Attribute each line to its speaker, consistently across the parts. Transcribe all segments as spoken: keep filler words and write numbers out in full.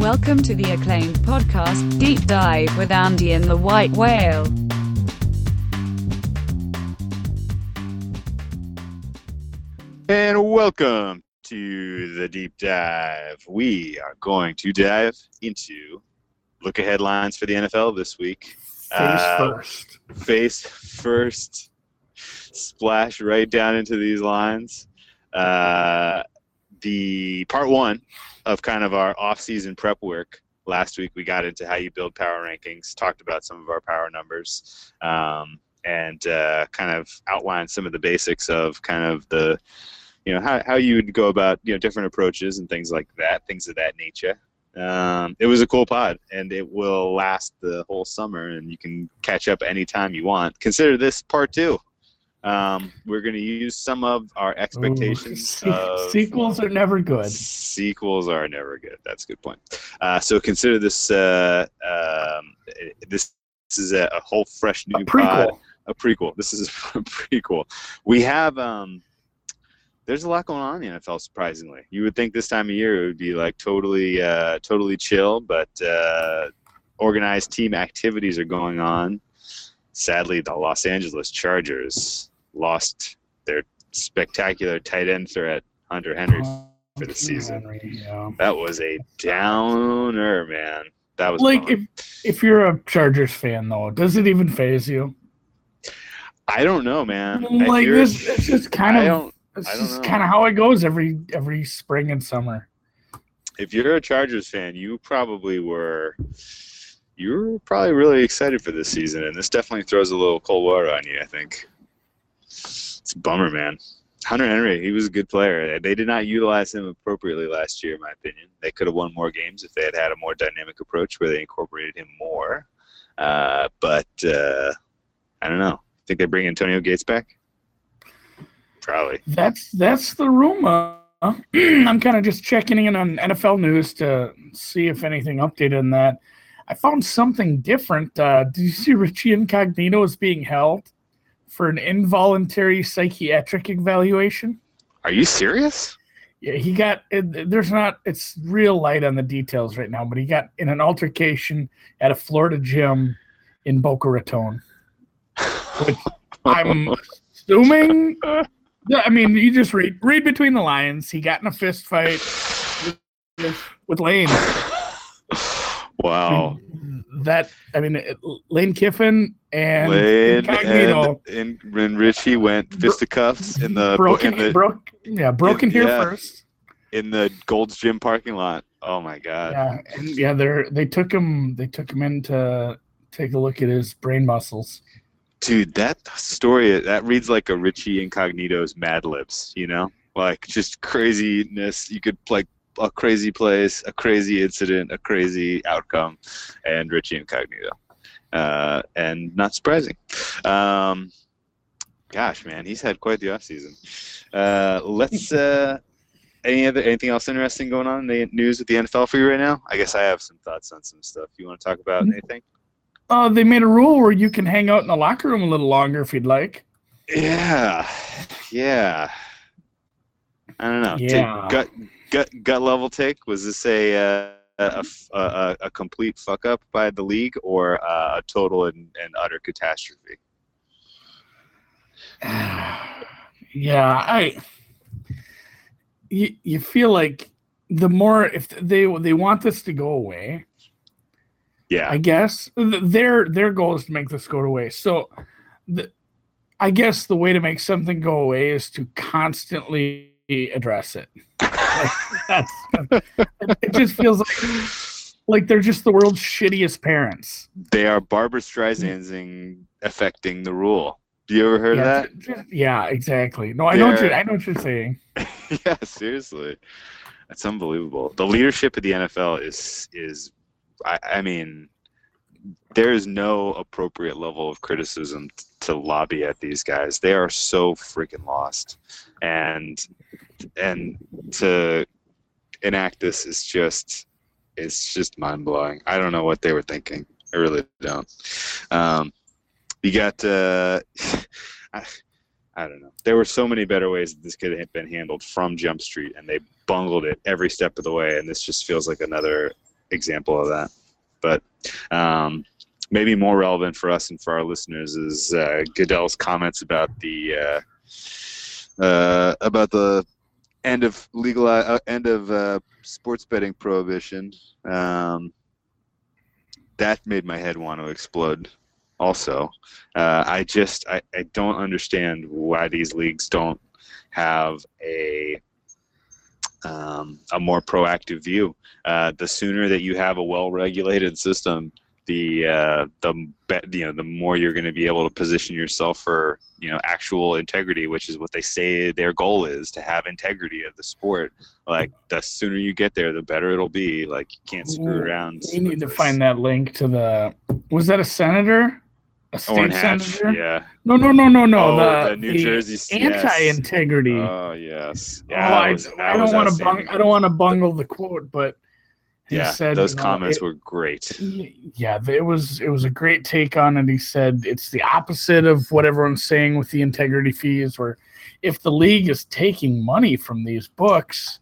Speaker 1: Welcome to the acclaimed podcast, Deep Dive with Andy and the White Whale.
Speaker 2: And welcome to the Deep Dive. We are going to dive into look-ahead headlines for the N F L this week.
Speaker 3: Face
Speaker 2: uh,
Speaker 3: first.
Speaker 2: Face first. Splash right down into these lines. Uh, the part one of kind of our off-season prep work. Last week we got into how you build power rankings, talked about some of our power numbers, um, and uh, kind of outlined some of the basics of kind of the, you know, how, how you would go about, you know, different approaches and things like that, things of that nature. Um, it was a cool pod, and it will last the whole summer, and you can catch up anytime you want. Consider this part two. Um, we're going to use some of our expectations.
Speaker 3: Ooh,
Speaker 2: of,
Speaker 3: sequels are never good.
Speaker 2: Sequels are never good. That's a good point. Uh, so consider this. Uh, um, this, this is a, a whole fresh new
Speaker 3: a prequel.
Speaker 2: pod. A prequel. This is a prequel. We have. Um, there's a lot going on in the N F L. Surprisingly, you would think this time of year it would be like totally, uh, totally chill, but uh, organized team activities are going on. Sadly, the Los Angeles Chargers lost their spectacular tight end threat, Hunter Henry, for the season.
Speaker 3: Henry, yeah.
Speaker 2: That was a downer, man. That was
Speaker 3: like if if you're a Chargers fan, though, does it even faze you?
Speaker 2: I don't know, man.
Speaker 3: Like this, it's just kind
Speaker 2: I
Speaker 3: of
Speaker 2: don't,
Speaker 3: it's
Speaker 2: I don't
Speaker 3: just
Speaker 2: know.
Speaker 3: kind of how it goes every every spring and summer.
Speaker 2: If you're a Chargers fan, you probably were. You're probably really excited for this season, and this definitely throws a little cold water on you, I think. It's a bummer, man. Hunter Henry, he was a good player. They did not utilize him appropriately last year, in my opinion. They could have won more games if they had had a more dynamic approach where they incorporated him more. Uh, but uh, I don't know. Think they bring Antonio Gates back? Probably.
Speaker 3: That's that's the rumor. I'm kind of just checking in on N F L news to see if anything updated on that. I found something different. Uh, did you see Richie Incognito is being held for an involuntary psychiatric evaluation?
Speaker 2: Are you serious?
Speaker 3: Yeah, he got. It, there's not. It's real light on the details right now, but he got in an altercation at a Florida gym in Boca Raton. Which I'm assuming. I mean, you just read read between the lines. He got in a fist fight with, with Lane.
Speaker 2: Wow.
Speaker 3: I mean, that I mean, it, Lane Kiffin and
Speaker 2: Lane
Speaker 3: Incognito
Speaker 2: and, and, and Richie went fisticuffs in the
Speaker 3: broken,
Speaker 2: in the,
Speaker 3: broke, yeah, broken
Speaker 2: in,
Speaker 3: here
Speaker 2: yeah,
Speaker 3: first
Speaker 2: in the Gold's Gym parking lot. Oh my God.
Speaker 3: Yeah, and yeah, they they took him. They took him in to take a look at his brain muscles.
Speaker 2: Dude, that story that reads like a Richie Incognito's Mad Libs. You know, like just craziness. You could like. A crazy place, a crazy incident, a crazy outcome, and Richie Incognito. Uh, and not surprising. Um, gosh, man, he's had quite the offseason. Uh, let's, uh, any other, anything else interesting going on in the news with the N F L for you right now? I guess I have some thoughts on some stuff. You want to talk about anything?
Speaker 3: Uh, they made a rule where you can hang out in the locker room a little longer if you'd like.
Speaker 2: Yeah. Yeah. I don't know.
Speaker 3: Yeah.
Speaker 2: Take, gut, gut, gut level take. Was this a uh, a, a, a complete fuck up by the league or uh, a total and, and utter catastrophe?
Speaker 3: Yeah, I. You, you feel like the more if they they want this to go away.
Speaker 2: Yeah,
Speaker 3: I guess their their goal is to make this go away. So, the, I guess the way to make something go away is to constantly address it. Like, that's it. Just feels like like they're just the world's shittiest parents.
Speaker 2: They are Barbara Streisanding affecting the rule. Do you ever heard
Speaker 3: yeah,
Speaker 2: of that?
Speaker 3: Just, yeah, exactly. No, I know what you're, I know what you're saying.
Speaker 2: Yeah, seriously, that's unbelievable. The leadership of the N F L is is, I, I mean, there is no appropriate level of criticism to lobby at these guys. They are so freaking lost, and and to enact this is just it's just mind blowing. I don't know what they were thinking. I really don't. Um, you got uh, I, I don't know. There were so many better ways that this could have been handled from Jump Street, and they bungled it every step of the way. And this just feels like another example of that. But um, maybe more relevant for us and for our listeners is uh, Goodell's comments about the uh, uh, about the end of legal uh, end of uh, sports betting prohibition. Um, that made my head want to explode. Also, uh, I just I, I don't understand why these leagues don't have a um, a more proactive view. Uh, the sooner that you have a well-regulated system, the uh, the be- you know the more you're going to be able to position yourself for you know actual integrity, which is what they say their goal is, to have integrity of the sport. Like the sooner you get there, the better it'll be. Like you can't screw around.
Speaker 3: We need to this. find that link to the. Was that a senator? A state
Speaker 2: Orrin Hatch,
Speaker 3: senator?
Speaker 2: Yeah.
Speaker 3: No, no, no, no, no.
Speaker 2: Oh,
Speaker 3: the,
Speaker 2: the New
Speaker 3: the
Speaker 2: Jersey
Speaker 3: anti-integrity.
Speaker 2: Yes. Oh yes.
Speaker 3: Yeah. Oh, I, was, I don't want to bung. I don't want to bungle the quote, but he
Speaker 2: yeah,
Speaker 3: said
Speaker 2: those
Speaker 3: you know,
Speaker 2: comments
Speaker 3: it,
Speaker 2: were great.
Speaker 3: Yeah, it was. It was a great take on it. He said it's the opposite of what everyone's saying with the integrity fees, where if the league is taking money from these books,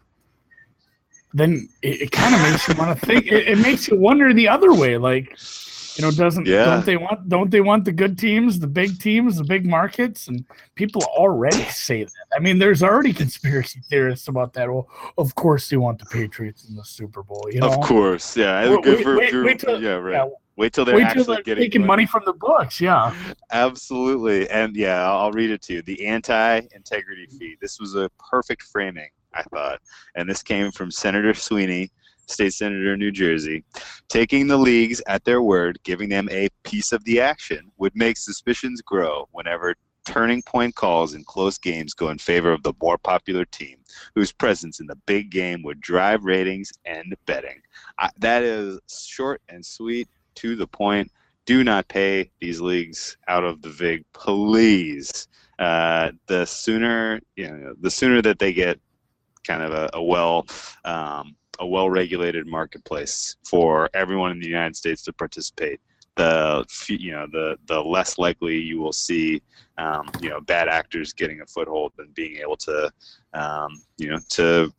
Speaker 3: then it, it kind of makes you want to think. It, it makes you wonder the other way, like. You know, doesn't yeah. don't they want don't they want the good teams, the big teams, the big markets, and people already say that. I mean, there's already conspiracy theorists about that. Well, of course they want the Patriots in the Super Bowl. You know,
Speaker 2: of course, yeah.
Speaker 3: Wait,
Speaker 2: Good for,
Speaker 3: wait,
Speaker 2: for,
Speaker 3: wait till,
Speaker 2: yeah, right.
Speaker 3: Yeah,
Speaker 2: wait till they're
Speaker 3: wait
Speaker 2: actually
Speaker 3: till they're
Speaker 2: getting
Speaker 3: taking money. money from the books. Yeah,
Speaker 2: absolutely. And yeah, I'll, I'll read it to you. The anti-integrity fee. This was a perfect framing, I thought, and this came from Senator Sweeney, state senator in New Jersey. Taking the leagues at their word, giving them a piece of the action, would make suspicions grow whenever turning point calls in close games go in favor of the more popular team, whose presence in the big game would drive ratings and betting. I, that is short and sweet, to the point. Do not pay these leagues out of the vig, please. Uh, the sooner, you know, the sooner that they get kind of a, a well um, a well-regulated marketplace for everyone in the United States to participate, the you know the the less likely you will see um, you know bad actors getting a foothold and being able to um, you know to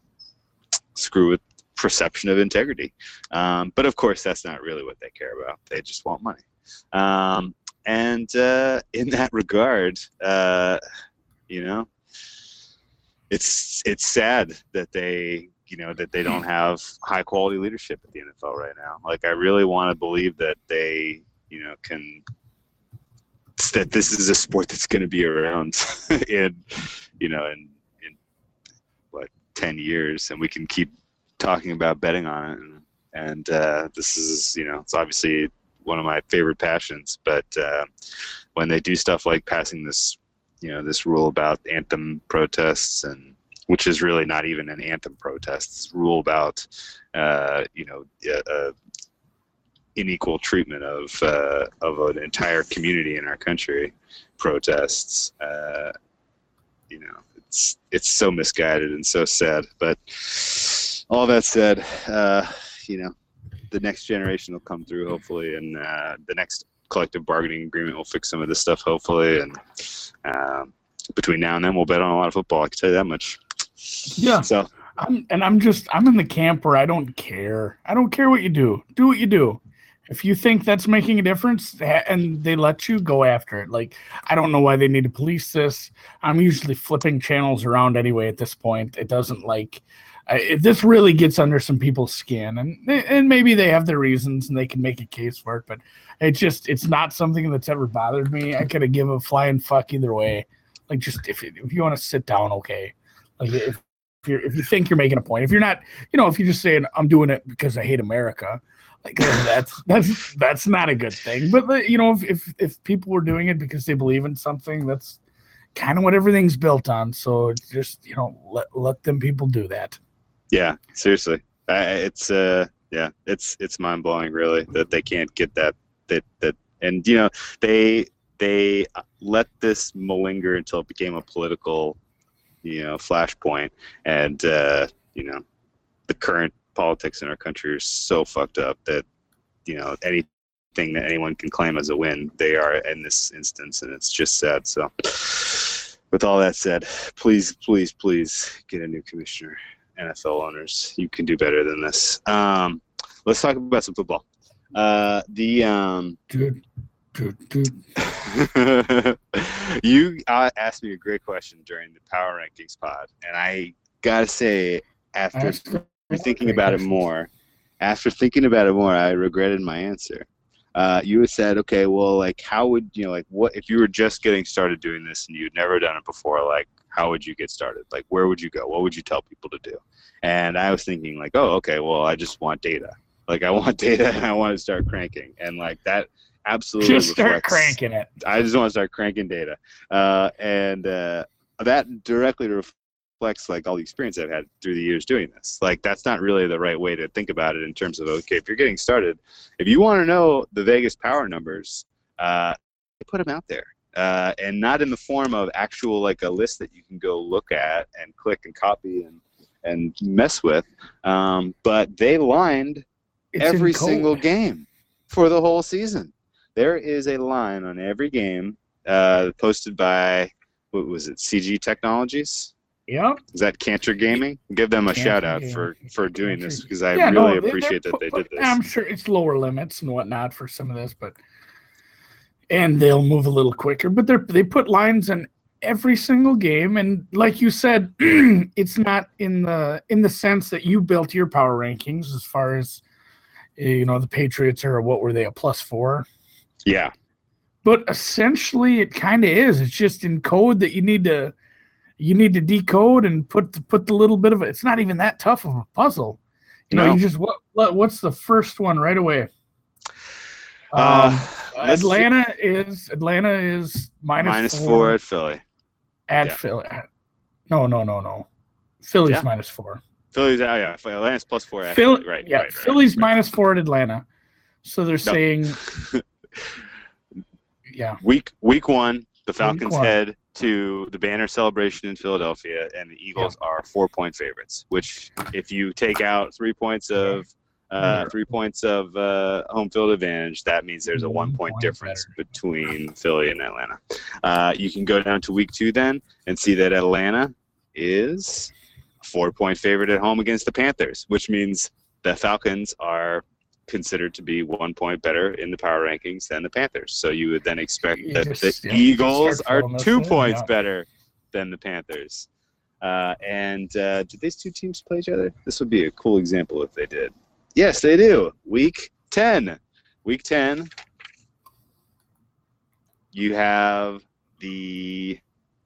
Speaker 2: screw with perception of integrity. Um, but of course, that's not really what they care about. They just want money. Um, and uh, in that regard, uh, you know, it's it's sad that they. you know, that they don't have high quality leadership at the N F L right now. Like, I really want to believe that they, you know, can, that this is a sport that's going to be around in, you know, in, in what, ten years, and we can keep talking about betting on it. And, and uh, this is, you know, it's obviously one of my favorite passions, but uh, when they do stuff like passing this, you know, this rule about anthem protests, and which is really not even an anthem protest. It's a rule about, uh, you know, uh, unequal treatment of uh, of an entire community in our country. Protests, uh, you know, it's it's so misguided and so sad. But all that said, uh, you know, the next generation will come through hopefully, and uh, the next collective bargaining agreement will fix some of this stuff hopefully, and um, between now and then we'll bet on a lot of football. I can tell you that much.
Speaker 3: Yeah.
Speaker 2: So,
Speaker 3: I'm, and I'm just, I'm in the camp where I don't care. I don't care what you do. Do what you do. If you think that's making a difference and they let you, go after it. Like, I don't know why they need to police this. I'm usually flipping channels around anyway at this point. It doesn't like, I, it, this really gets under some people's skin, and and maybe they have their reasons and they can make a case for it, but it just, it's not something that's ever bothered me. I could have given a flying fuck either way. Like, just if, if you want to sit down, okay. Like, if, if you're if you think you're making a point, if you're not, you know, if you're just saying I'm doing it because I hate America, like that's that's that's not a good thing. But you know, if if, if people were doing it because they believe in something, that's kind of what everything's built on. So just, you know, let let them people do that.
Speaker 2: Yeah, seriously, uh, it's uh yeah, it's it's mind blowing really that they can't get that that that and you know they they let this malinger until it became a political, you know, flashpoint, and uh, you know, the current politics in our country are so fucked up that, you know, anything that anyone can claim as a win, they are in this instance, and it's just sad. So, with all that said, please, please, please get a new commissioner. N F L owners, you can do better than this. Um, let's talk about some football. Uh, the um,
Speaker 3: dude, dude, dude.
Speaker 2: you uh, asked me a great question during the Power Rankings pod, and I gotta say, after thinking about it more, after thinking about it more, I regretted my answer. Uh, you had said, okay, well, like, how would you know, like, what if you were just getting started doing this and you'd never done it before? Like, how would you get started? Like, where would you go? What would you tell people to do? And I was thinking, like, oh, okay, well, I just want data. Like, I want data, and I want to start cranking, and like that absolutely
Speaker 3: just start
Speaker 2: reflects,
Speaker 3: cranking it.
Speaker 2: I just want to start cranking data, uh, and uh, that directly reflects like all the experience I've had through the years doing this. Like, that's not really the right way to think about it in terms of, okay, if you're getting started, if you want to know the Vegas power numbers, uh, put them out there, uh, and not in the form of actual like a list that you can go look at and click and copy and and mess with, um, but they lined
Speaker 3: It's
Speaker 2: every
Speaker 3: in code.
Speaker 2: single game for the whole season. There is a line on every game uh, posted by, what was it, C G Technologies?
Speaker 3: Yep.
Speaker 2: Is that Cantor Gaming? Give them a
Speaker 3: Cantor
Speaker 2: shout out
Speaker 3: Gaming.
Speaker 2: for, for doing
Speaker 3: Cantor.
Speaker 2: this, because I
Speaker 3: Yeah,
Speaker 2: really
Speaker 3: no, they-
Speaker 2: appreciate
Speaker 3: they're-
Speaker 2: that they did this.
Speaker 3: I'm sure it's lower limits and whatnot for some of this, but and they'll move a little quicker. But they they put lines in every single game, and like you said, it's not in the in the sense that you built your power rankings as far as, you know, the Patriots are, what were they, a plus four?
Speaker 2: Yeah.
Speaker 3: But essentially, it kind of is. It's just in code that you need to you need to decode and put the, put the little bit of it. It's not even that tough of a puzzle. You know,
Speaker 2: No.
Speaker 3: you just what what's the first one right away?
Speaker 2: Uh,
Speaker 3: Um,
Speaker 2: let's
Speaker 3: Atlanta is Atlanta is minus,
Speaker 2: Minus
Speaker 3: four,
Speaker 2: four at Philly.
Speaker 3: at
Speaker 2: yeah.
Speaker 3: Philly. No, no, no, no. Philly's
Speaker 2: Yeah.
Speaker 3: minus four.
Speaker 2: Philly's, oh yeah, Atlanta's plus four at
Speaker 3: Philly,
Speaker 2: Philly. Right,
Speaker 3: yeah,
Speaker 2: right, right,
Speaker 3: Philly's
Speaker 2: right.
Speaker 3: minus four at Atlanta. So they're saying, yeah,
Speaker 2: Week week one, the Falcons
Speaker 3: one.
Speaker 2: head to the banner celebration in Philadelphia, and the Eagles are four point favorites. Which, if you take out three points of uh,
Speaker 3: Yeah.
Speaker 2: three points of uh, home field advantage, that means there's a
Speaker 3: One
Speaker 2: one point
Speaker 3: point
Speaker 2: difference
Speaker 3: better.
Speaker 2: between Philly and Atlanta. Uh, you can go down to week two then and see that Atlanta is a four point favorite at home against the Panthers, which means the Falcons are considered to be one point better in the power rankings than the Panthers. So you would then expect
Speaker 3: You
Speaker 2: that
Speaker 3: just,
Speaker 2: the
Speaker 3: yeah,
Speaker 2: Eagles
Speaker 3: start
Speaker 2: are
Speaker 3: filling this
Speaker 2: two
Speaker 3: in,
Speaker 2: points
Speaker 3: yeah.
Speaker 2: better than the Panthers. Uh, and uh, did these two teams play each other? This would be a cool example if they did. Yes, they do. Week ten. Week ten, you have the...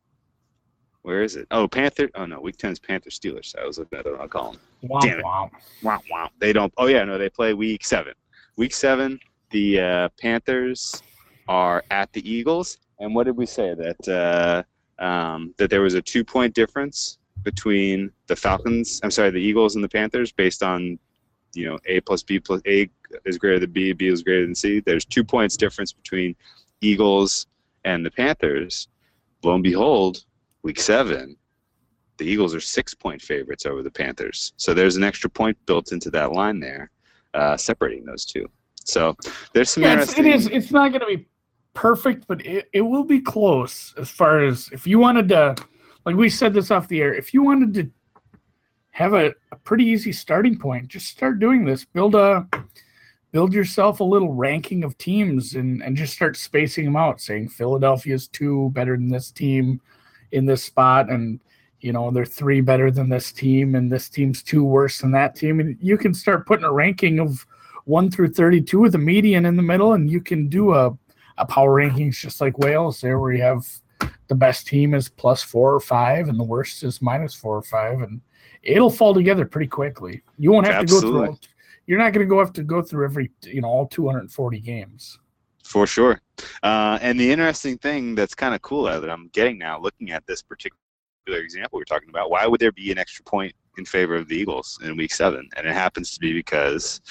Speaker 2: Where is it? Oh, Panther. Oh, no. Week ten is Panther Steelers. I was looking at it. I'll call them.
Speaker 3: Womp,
Speaker 2: Damn it.
Speaker 3: womp.
Speaker 2: Wow, wow. They don't. Oh yeah, no, they play week seven. Week seven, the uh, Panthers are at the Eagles. And what did we say that uh, um, that there was a two point difference between the Falcons? I'm sorry, the Eagles and the Panthers, based on, you know, A plus B plus A is greater than B, B is greater than C. There's two points difference between Eagles and the Panthers. Lo and behold, week seven, the Eagles are six-point favorites over the Panthers. So there's an extra point built into that line there, uh, separating those two. So there's some
Speaker 3: Yeah, it's,
Speaker 2: interesting...
Speaker 3: it is. It's not going to be perfect, but it, it will be close as far as if you wanted to, like we said this off the air, if you wanted to have a, a pretty easy starting point, just start doing this. Build a build yourself a little ranking of teams and, and just start spacing them out, saying Philadelphia's two better than this team in this spot, and you know, they're three better than this team, and this team's two worse than that team. And you can start putting a ranking of one through thirty-two with a median in the middle, and you can do a, a power rankings just like Wales there, where you have the best team is plus four or five, and the worst is minus four or five, and it'll fall together pretty quickly. You won't have
Speaker 2: Absolutely.
Speaker 3: to go through. All, you're not going to go have to go through every, you know, all two hundred forty games.
Speaker 2: For sure. Uh, and the interesting thing that's kind of cool that I'm getting now, looking at this particular example we're talking about, why would there be an extra point in favor of the Eagles in week seven? And it happens to be because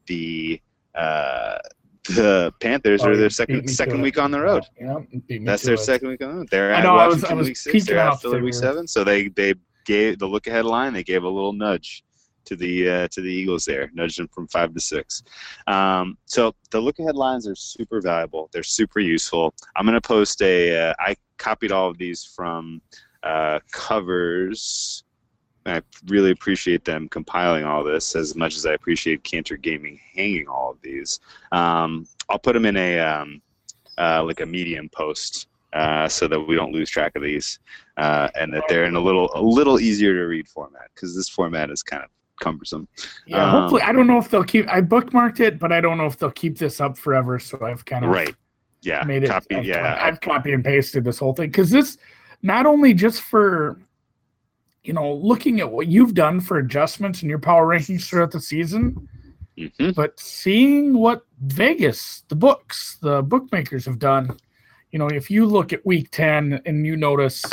Speaker 2: the uh, the Panthers
Speaker 3: Oh,
Speaker 2: are
Speaker 3: you
Speaker 2: their
Speaker 3: beat
Speaker 2: second
Speaker 3: me
Speaker 2: second
Speaker 3: to
Speaker 2: week
Speaker 3: it.
Speaker 2: on the road.
Speaker 3: Yeah, you beat me
Speaker 2: That's
Speaker 3: to
Speaker 2: their
Speaker 3: it.
Speaker 2: second week on the road. They're
Speaker 3: I
Speaker 2: at
Speaker 3: know, I was-
Speaker 2: Washington
Speaker 3: I was
Speaker 2: week six.
Speaker 3: peeking
Speaker 2: They're at
Speaker 3: off
Speaker 2: Philly
Speaker 3: they
Speaker 2: week
Speaker 3: were-
Speaker 2: seven. So they they gave the look ahead line. They gave a little nudge to the uh, to the Eagles there, nudged them from five to six. Um, so the look ahead lines are super valuable. They're super useful. I'm going to post a. Uh, I copied all of these from uh, Covers. I really appreciate them compiling all this as much as I appreciate Cantor Gaming hanging all of these. Um, I'll put them in a um, uh, like a Medium post uh, so that we don't lose track of these, uh, and that they're in a little a little easier to read format, because this format is kind of cumbersome.
Speaker 3: Yeah,
Speaker 2: um,
Speaker 3: hopefully. I don't know if they'll keep. I bookmarked it, but I don't know if they'll keep this up forever. So I've kind of
Speaker 2: right. Yeah.
Speaker 3: made it.
Speaker 2: Copy,
Speaker 3: I've,
Speaker 2: yeah.
Speaker 3: I've copy and pasted this whole thing because this not only just for, you know, looking at what you've done for adjustments in your power rankings throughout the season,
Speaker 2: mm-hmm.
Speaker 3: but seeing what Vegas, the books, the bookmakers have done. You know, if you look at week ten and you notice,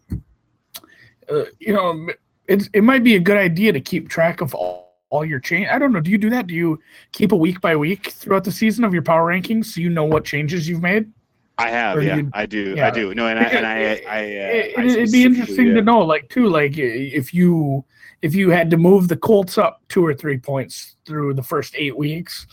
Speaker 3: uh, you know, it, it might be a good idea to keep track of all, all your change. I don't know. Do you do that? Do you keep a week by week throughout the season of your power rankings so you know what changes you've made?
Speaker 2: I have,
Speaker 3: Or do
Speaker 2: yeah,
Speaker 3: you-
Speaker 2: I do,
Speaker 3: yeah.
Speaker 2: I do. No, and I, and I, I, uh,
Speaker 3: It,
Speaker 2: I
Speaker 3: it, it'd be
Speaker 2: specifically,
Speaker 3: interesting
Speaker 2: yeah.
Speaker 3: to know, like, too, like if you if you had to move the Colts up two or three points through the first eight weeks,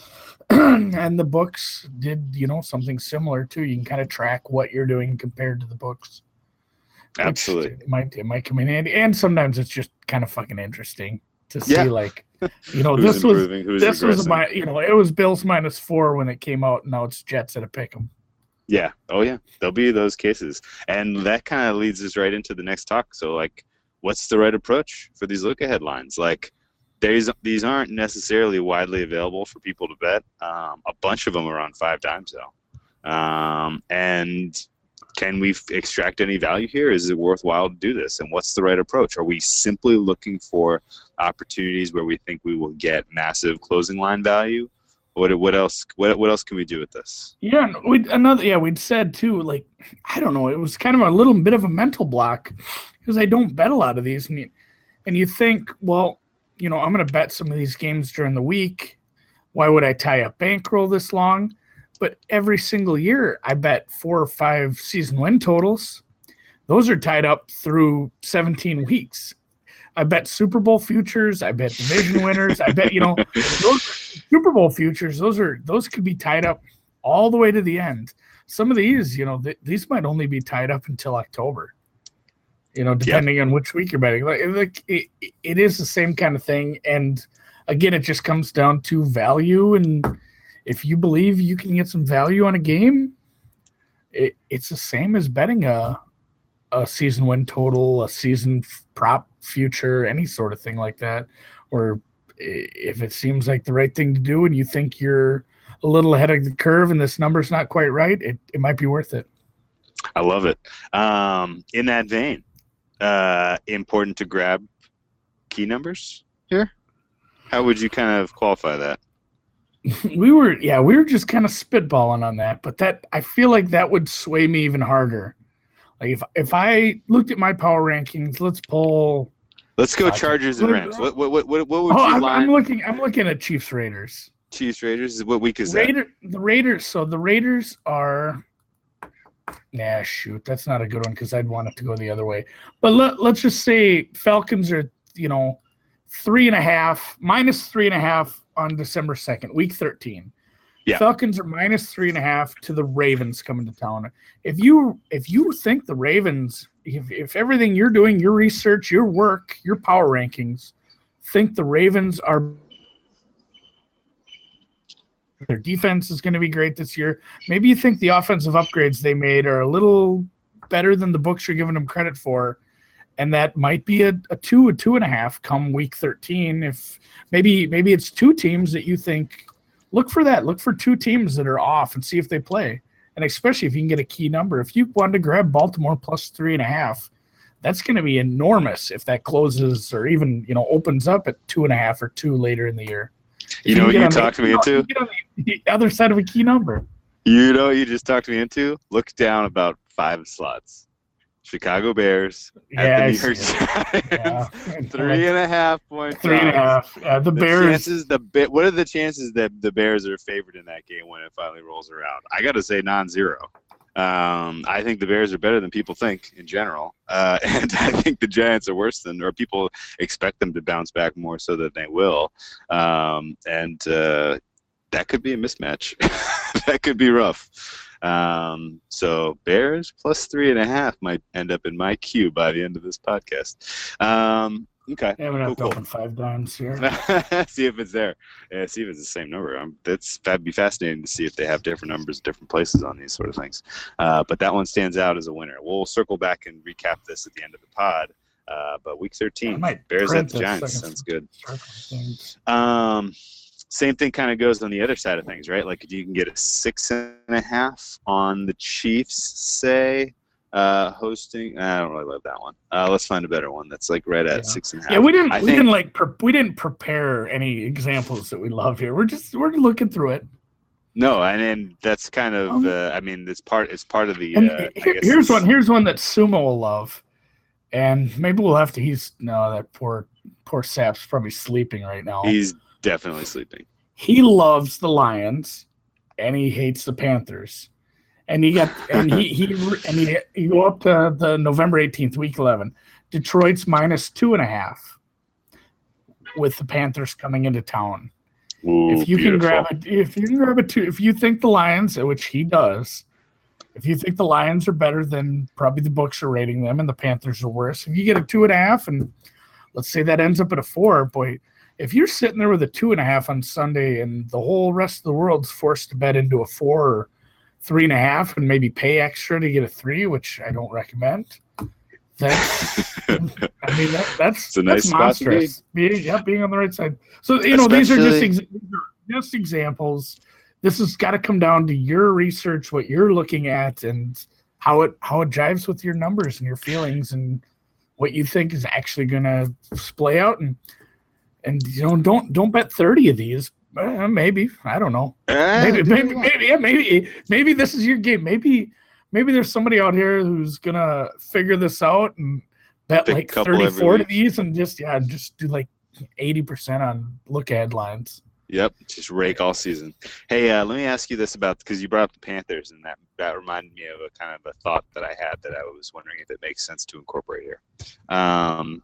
Speaker 3: and the books did, you know, something similar too. You can kind of track what you're doing compared to the books. Which
Speaker 2: Absolutely.
Speaker 3: it might it might come in handy, and sometimes it's just kind of fucking interesting to see,
Speaker 2: Yeah.
Speaker 3: like, you know,
Speaker 2: Who's
Speaker 3: this was
Speaker 2: improving, who's
Speaker 3: this was
Speaker 2: regressing.
Speaker 3: my, you know, it was Bills minus four when it came out, and now it's Jets at a pick 'em.
Speaker 2: Yeah. Oh, yeah. There'll be those cases. And that kind of leads us right into the next talk. So, like, what's the right approach for these look-ahead lines? Like, there's, these aren't necessarily widely available for people to bet. Um, a bunch of them are on five times, though. Um, and can we f- extract any value here? Is it worthwhile to do this? And what's the right approach? Are we simply looking for opportunities where we think we will get massive closing line value? What what else? What what else can we do with this?
Speaker 3: Yeah, and we another yeah, we'd said too, like, I don't know, it was kind of a little bit of a mental block because I don't bet a lot of these, and you, and you think, well, you know, I'm going to bet some of these games during the week. Why would I tie up bankroll this long? But every single year, I bet four or five season win totals. Those are tied up through seventeen weeks. I bet Super Bowl futures. I bet division winners. I bet, you know, those Super Bowl futures. Those are those could be tied up all the way to the end. Some of these, you know, th- these might only be tied up until October. You know, depending on which week you're betting. Like, like it, it is the same kind of thing. And again, it just comes down to value. And if you believe you can get some value on a game, it, it's the same as betting a a season win total, a season f- prop future, any sort of thing like that. Or i- if it seems like the right thing to do and you think you're a little ahead of the curve and this number's not quite right, it, it might be worth it.
Speaker 2: I love it. Um, in that vein, uh, important to grab key numbers here. How would you kind of qualify that?
Speaker 3: We were, yeah, we were just kind of spitballing on that, but that, I feel like that would sway me even harder. Like if if I looked at my power rankings, let's pull.
Speaker 2: Let's go
Speaker 3: Gotcha.
Speaker 2: Chargers and Rams. What what what what, what would
Speaker 3: Oh,
Speaker 2: you
Speaker 3: I'm,
Speaker 2: line?
Speaker 3: I'm looking. I'm looking at Chiefs Raiders.
Speaker 2: Chiefs Raiders. What week is that?
Speaker 3: Raider, the Raiders. So the Raiders are. Nah, shoot, that's not a good one because I'd want it to go the other way. But let let's just say Falcons are, you know, three and a half minus three and a half on December second, week thirteen.
Speaker 2: Yeah.
Speaker 3: Falcons are minus three and a half to the Ravens coming to town. If you if you think the Ravens, if, if everything you're doing, your research, your work, your power rankings, think the Ravens are their defense is going to be great this year. Maybe you think the offensive upgrades they made are a little better than the books you're giving them credit for. And that might be a, a two, a two and a half come week thirteen. If maybe maybe it's two teams that you think. Look for that. Look for two teams that are off and see if they play. And especially if you can get a key number. If you wanted to grab Baltimore plus three and a half, that's going to be enormous if that closes or even, you know, opens up at two and a half or two later in the year.
Speaker 2: You know what you
Speaker 3: on the-
Speaker 2: talked me
Speaker 3: you know,
Speaker 2: into?
Speaker 3: you get on the, the other side of a key number.
Speaker 2: You know what you just talked me into? Look down about five slots. Chicago Bears
Speaker 3: Yeah,
Speaker 2: at
Speaker 3: I
Speaker 2: the New York
Speaker 3: see
Speaker 2: Giants.
Speaker 3: Yeah.
Speaker 2: Three and a half point
Speaker 3: Three and a
Speaker 2: dogs.
Speaker 3: half. Uh, the,
Speaker 2: The
Speaker 3: Bears.
Speaker 2: chances, the bit. What are the chances that the Bears are favored in that game when it finally rolls around? I got to say, non-zero. Um, I think the Bears are better than people think in general, uh, and I think the Giants are worse than, or people expect them to bounce back more so that they will, um, and uh, that could be a mismatch. That could be rough. Um, so Bears plus three and a half might end up in my queue by the end of this podcast. Um, Okay.
Speaker 3: Yeah, I'm gonna have
Speaker 2: Cool,
Speaker 3: to
Speaker 2: cool.
Speaker 3: open five dimes here.
Speaker 2: See if it's there. Yeah, see if it's the same number. Um, that's that'd be fascinating to see if they have different numbers, different places on these sort of things. Uh, but that one stands out as a winner. We'll circle back and recap this at the end of the pod. Uh, but week
Speaker 3: I
Speaker 2: thirteen,
Speaker 3: might
Speaker 2: Bears at
Speaker 3: print
Speaker 2: the
Speaker 3: this
Speaker 2: Giants
Speaker 3: second
Speaker 2: sounds good.
Speaker 3: circle things.
Speaker 2: Um, same thing kind of goes on the other side of things, right? Like you can get a six and a half on the Chiefs, say. Uh, hosting. I don't really love that one. Uh, let's find a better one that's like right at
Speaker 3: Yeah.
Speaker 2: six and a half.
Speaker 3: Yeah, we didn't.
Speaker 2: I
Speaker 3: we
Speaker 2: think,
Speaker 3: didn't like. Pre- we didn't prepare any examples that we love here. We're just we're looking through it.
Speaker 2: No, and, and that's kind of.
Speaker 3: Um,
Speaker 2: Uh, I mean, it's part. It's part of the.
Speaker 3: And
Speaker 2: Uh, I
Speaker 3: here-
Speaker 2: guess
Speaker 3: here's
Speaker 2: it's-
Speaker 3: one. Here's one that Sumo will love, and maybe we'll have to. He's no that poor poor Sap's probably sleeping right now.
Speaker 2: He's definitely sleeping.
Speaker 3: He loves the Lions, and he hates the Panthers. And he got and he he and he you go up to the November eighteenth, week eleven. Detroit's minus two and a half, with the Panthers coming into town.
Speaker 2: Ooh,
Speaker 3: if you
Speaker 2: beautiful.
Speaker 3: can grab it, if you can grab it two, if you think the Lions, which he does, if you think the Lions are better than probably the books are rating them, and the Panthers are worse, if you get a two and a half, and let's say that ends up at a four, boy, if you're sitting there with a two and a half on Sunday, and the whole rest of the world's forced to bet into a four or three and a half, and maybe pay extra to get a three, which I don't recommend. That's, I mean, that, that's
Speaker 2: It's a nice
Speaker 3: that's
Speaker 2: spot to be.
Speaker 3: monstrous. Being, yeah, being on the right side. So you know, these are just
Speaker 2: Especially-
Speaker 3: ex- these are just examples. This has got to come down to your research, what you're looking at, and how it how it jives with your numbers and your feelings, and what you think is actually going to splay out. And and you know, don't don't bet thirty of these. Uh, maybe I don't know.
Speaker 2: Eh,
Speaker 3: Maybe maybe maybe yeah, maybe maybe this is your game. Maybe maybe there's somebody out here who's gonna figure this out and bet
Speaker 2: Pick a
Speaker 3: like
Speaker 2: couple every
Speaker 3: thirty-four of
Speaker 2: week.
Speaker 3: these, and just yeah, just do like eighty percent on look ahead lines.
Speaker 2: Yep, just rake all season. Hey, uh, let me ask you this about because you brought up the Panthers, and that that reminded me of a kind of a thought that I had that I was wondering if it makes sense to incorporate here. Um,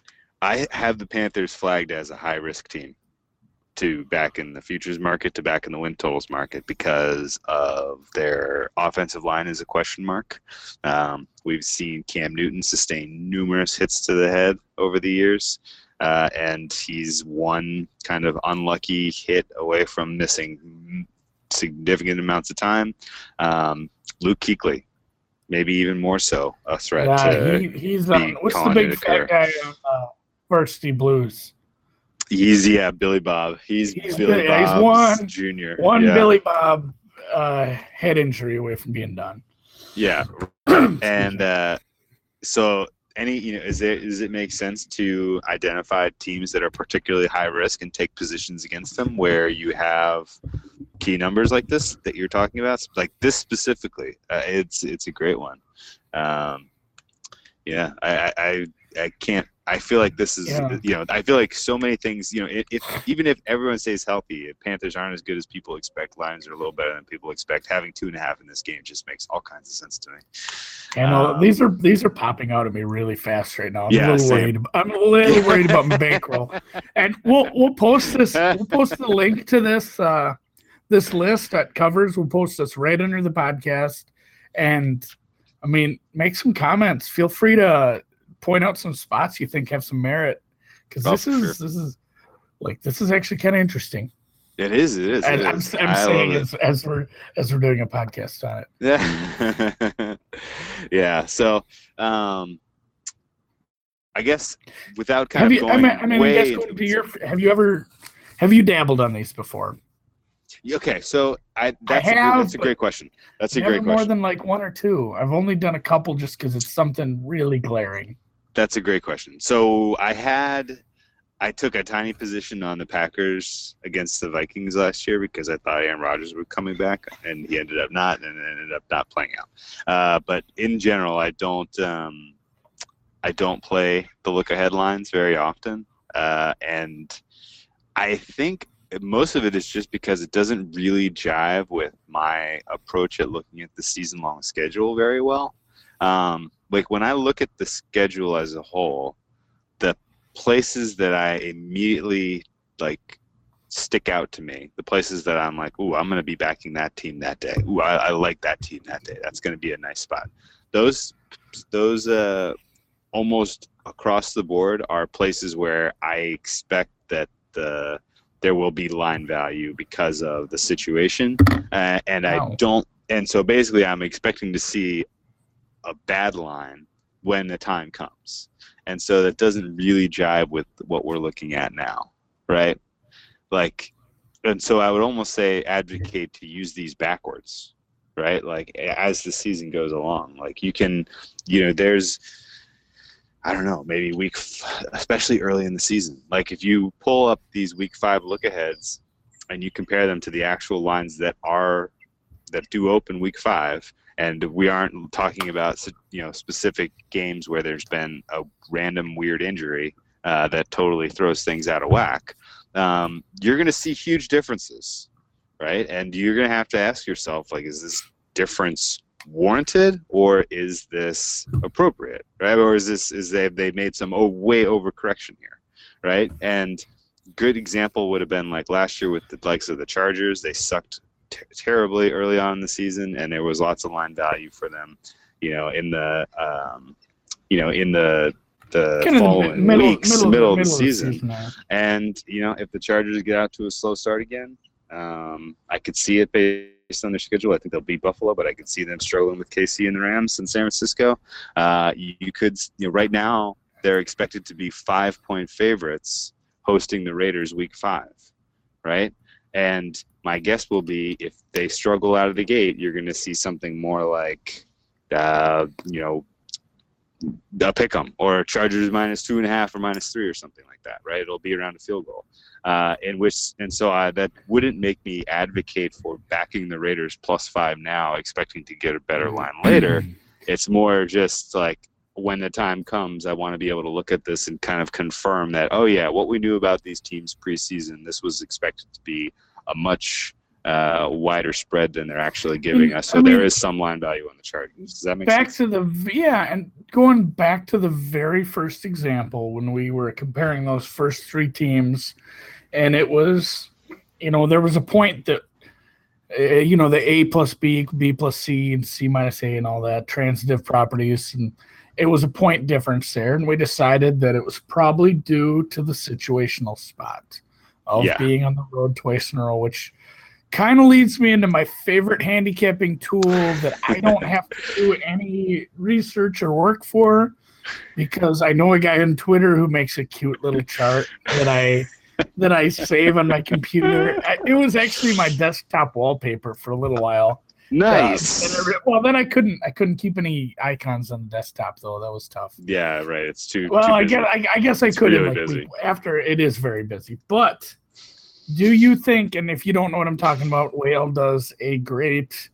Speaker 2: I have the Panthers flagged as a high risk team to back in the futures market, to back in the win totals market, because of their offensive line is a question mark. Um, we've seen Cam Newton sustain numerous hits to the head over the years. Uh, and he's one kind of unlucky hit away from missing significant amounts of time. Um, Luke Kuechly, maybe even more so, a threat.
Speaker 3: Yeah,
Speaker 2: to
Speaker 3: he, he's
Speaker 2: be
Speaker 3: on. What's the
Speaker 2: calling
Speaker 3: big
Speaker 2: it a
Speaker 3: fat
Speaker 2: career.
Speaker 3: guy on uh, Varsity Blues?
Speaker 2: He's yeah, Billy Bob. He's,
Speaker 3: He's
Speaker 2: Billy
Speaker 3: Billy- yeah, he's
Speaker 2: Bob's
Speaker 3: one-
Speaker 2: Junior.
Speaker 3: One
Speaker 2: yeah.
Speaker 3: Billy Bob uh, head injury away from being done.
Speaker 2: Yeah, and uh, so any you know, is there does it make sense to identify teams that are particularly high risk and take positions against them where you have key numbers like this that you're talking about, like this specifically? Uh, it's it's a great one. Um, yeah, I, I I I can't. I feel like this is
Speaker 3: Yeah.
Speaker 2: you know I feel like so many things you know if, if even if everyone stays healthy, if Panthers aren't as good as people expect, Lions are a little better than people expect. Having two and a half in this game just makes all kinds of sense to me.
Speaker 3: And uh,
Speaker 2: Um,
Speaker 3: these are these are popping out at me really fast right now. I'm
Speaker 2: Yeah,
Speaker 3: a little
Speaker 2: same.
Speaker 3: worried. I'm a little worried about my bankroll. And we'll we'll post this. We'll post the link to this uh, this list that covers. We'll post this right under the podcast. And I mean, make some comments. Feel free to point out some spots you think have some merit, because
Speaker 2: Oh,
Speaker 3: this
Speaker 2: for
Speaker 3: is
Speaker 2: sure.
Speaker 3: this is like this is actually kind of interesting.
Speaker 2: It is. It is. It
Speaker 3: And I'm,
Speaker 2: is.
Speaker 3: I'm
Speaker 2: I
Speaker 3: saying
Speaker 2: love it.
Speaker 3: as, as we're as we're doing a podcast on it.
Speaker 2: Yeah. yeah. So, um, I guess without kind
Speaker 3: Have
Speaker 2: of
Speaker 3: you? I
Speaker 2: going
Speaker 3: mean, I mean, I
Speaker 2: way
Speaker 3: guess
Speaker 2: into
Speaker 3: going to your. Have you ever? Have you dabbled on these before?
Speaker 2: okay, so I that's, a, good-
Speaker 3: have,
Speaker 2: that's a great question. That's a
Speaker 3: Never
Speaker 2: great
Speaker 3: more
Speaker 2: question.
Speaker 3: than like one or two. I've only done a couple just because it's something really glaring.
Speaker 2: That's a great question. So I had, I took a tiny position on the Packers against the Vikings last year because I thought Aaron Rodgers was coming back, and he ended up not, and it ended up not playing out. Uh, but in general, I don't, um, I don't play the look ahead lines very often, uh, and I think most of it is just because it doesn't really jive with my approach at looking at the season long schedule very well. Um, like when I look at the schedule as a whole, the places that I immediately like stick out to me, the places that I'm like, ooh, I'm going to be backing that team that day. Ooh, I, I like that team that day. That's going to be a nice spot. Those, those, uh, almost across the board are places where I expect that the there will be line value because of the situation, uh, and
Speaker 3: Wow.
Speaker 2: I don't. And so basically, I'm expecting to see a bad line when the time comes, and so that doesn't really jive with what we're looking at now, right? Like, and so I would almost say advocate to use these backwards, right? Like as the season goes along, like you can, you know, there's, I don't know, maybe week, especially early in the season. Like if you pull up these week five look aheads and you compare them to the actual lines that are, that do open week five, and we aren't talking about, you know, specific games where there's been a random weird injury uh, that totally throws things out of whack. Um, you're going to see huge differences, right? And you're going to have to ask yourself, like, is this difference warranted, or is this appropriate, right? Or is this is they they made some oh, way overcorrection here, right? And good example would have been like last year with the likes of the Chargers. They sucked t- terribly early on in the season, and there was lots of line value for them, you know, in the um, you know in the the
Speaker 3: Kind of the
Speaker 2: following
Speaker 3: middle-
Speaker 2: weeks,
Speaker 3: middle-
Speaker 2: middle, of the
Speaker 3: middle of the
Speaker 2: season.
Speaker 3: season now.
Speaker 2: And you know, if the Chargers get out to a slow start again, um, I could see it based on their schedule. I think they'll beat Buffalo, but I could see them struggling with K C and the Rams in San Francisco. Uh, you, you could, you know, right now they're expected to be five-point favorites hosting the Raiders week five, right? And my guess will be if they struggle out of the gate, you're going to see something more like, uh, you know, a pick 'em or Chargers minus two and a half or minus three or something like that, right? It'll be around a field goal. Uh, in which, and so I, that wouldn't make me advocate for backing the Raiders plus five now, expecting to get a better line later. It's more just like when the time comes, I want to be able to look at this and kind of confirm that, oh yeah, what we knew about these teams preseason, this was expected to be a much uh, wider spread than they're actually giving us. So
Speaker 3: I mean,
Speaker 2: there is some line value on the Chargers. Does that make
Speaker 3: back
Speaker 2: sense?
Speaker 3: to the yeah, and going back to the very first example when we were comparing those first three teams, and it was, you know, there was a point that, uh, you know, the A plus B, B plus C, and C minus A, and all that transitive properties, and it was a point difference there, and we decided that it was probably due to the situational spot of
Speaker 2: Yeah.
Speaker 3: being on the road twice in a row, which kind of leads me into my favorite handicapping tool that I don't have to do any research or work for, because I know a guy on Twitter who makes a cute little chart that I that I save on my computer. I, it was actually my desktop wallpaper for a little while.
Speaker 2: Nice.
Speaker 3: Uh, and I, well, then I couldn't I couldn't keep any icons on the desktop though. That was tough.
Speaker 2: Yeah, right. It's too.
Speaker 3: Well,
Speaker 2: too
Speaker 3: I
Speaker 2: busy.
Speaker 3: guess I, I guess I
Speaker 2: It's
Speaker 3: could
Speaker 2: really
Speaker 3: like
Speaker 2: busy.
Speaker 3: week after. It is very busy, but do you think? And if you don't know what I'm talking about, Whale does a great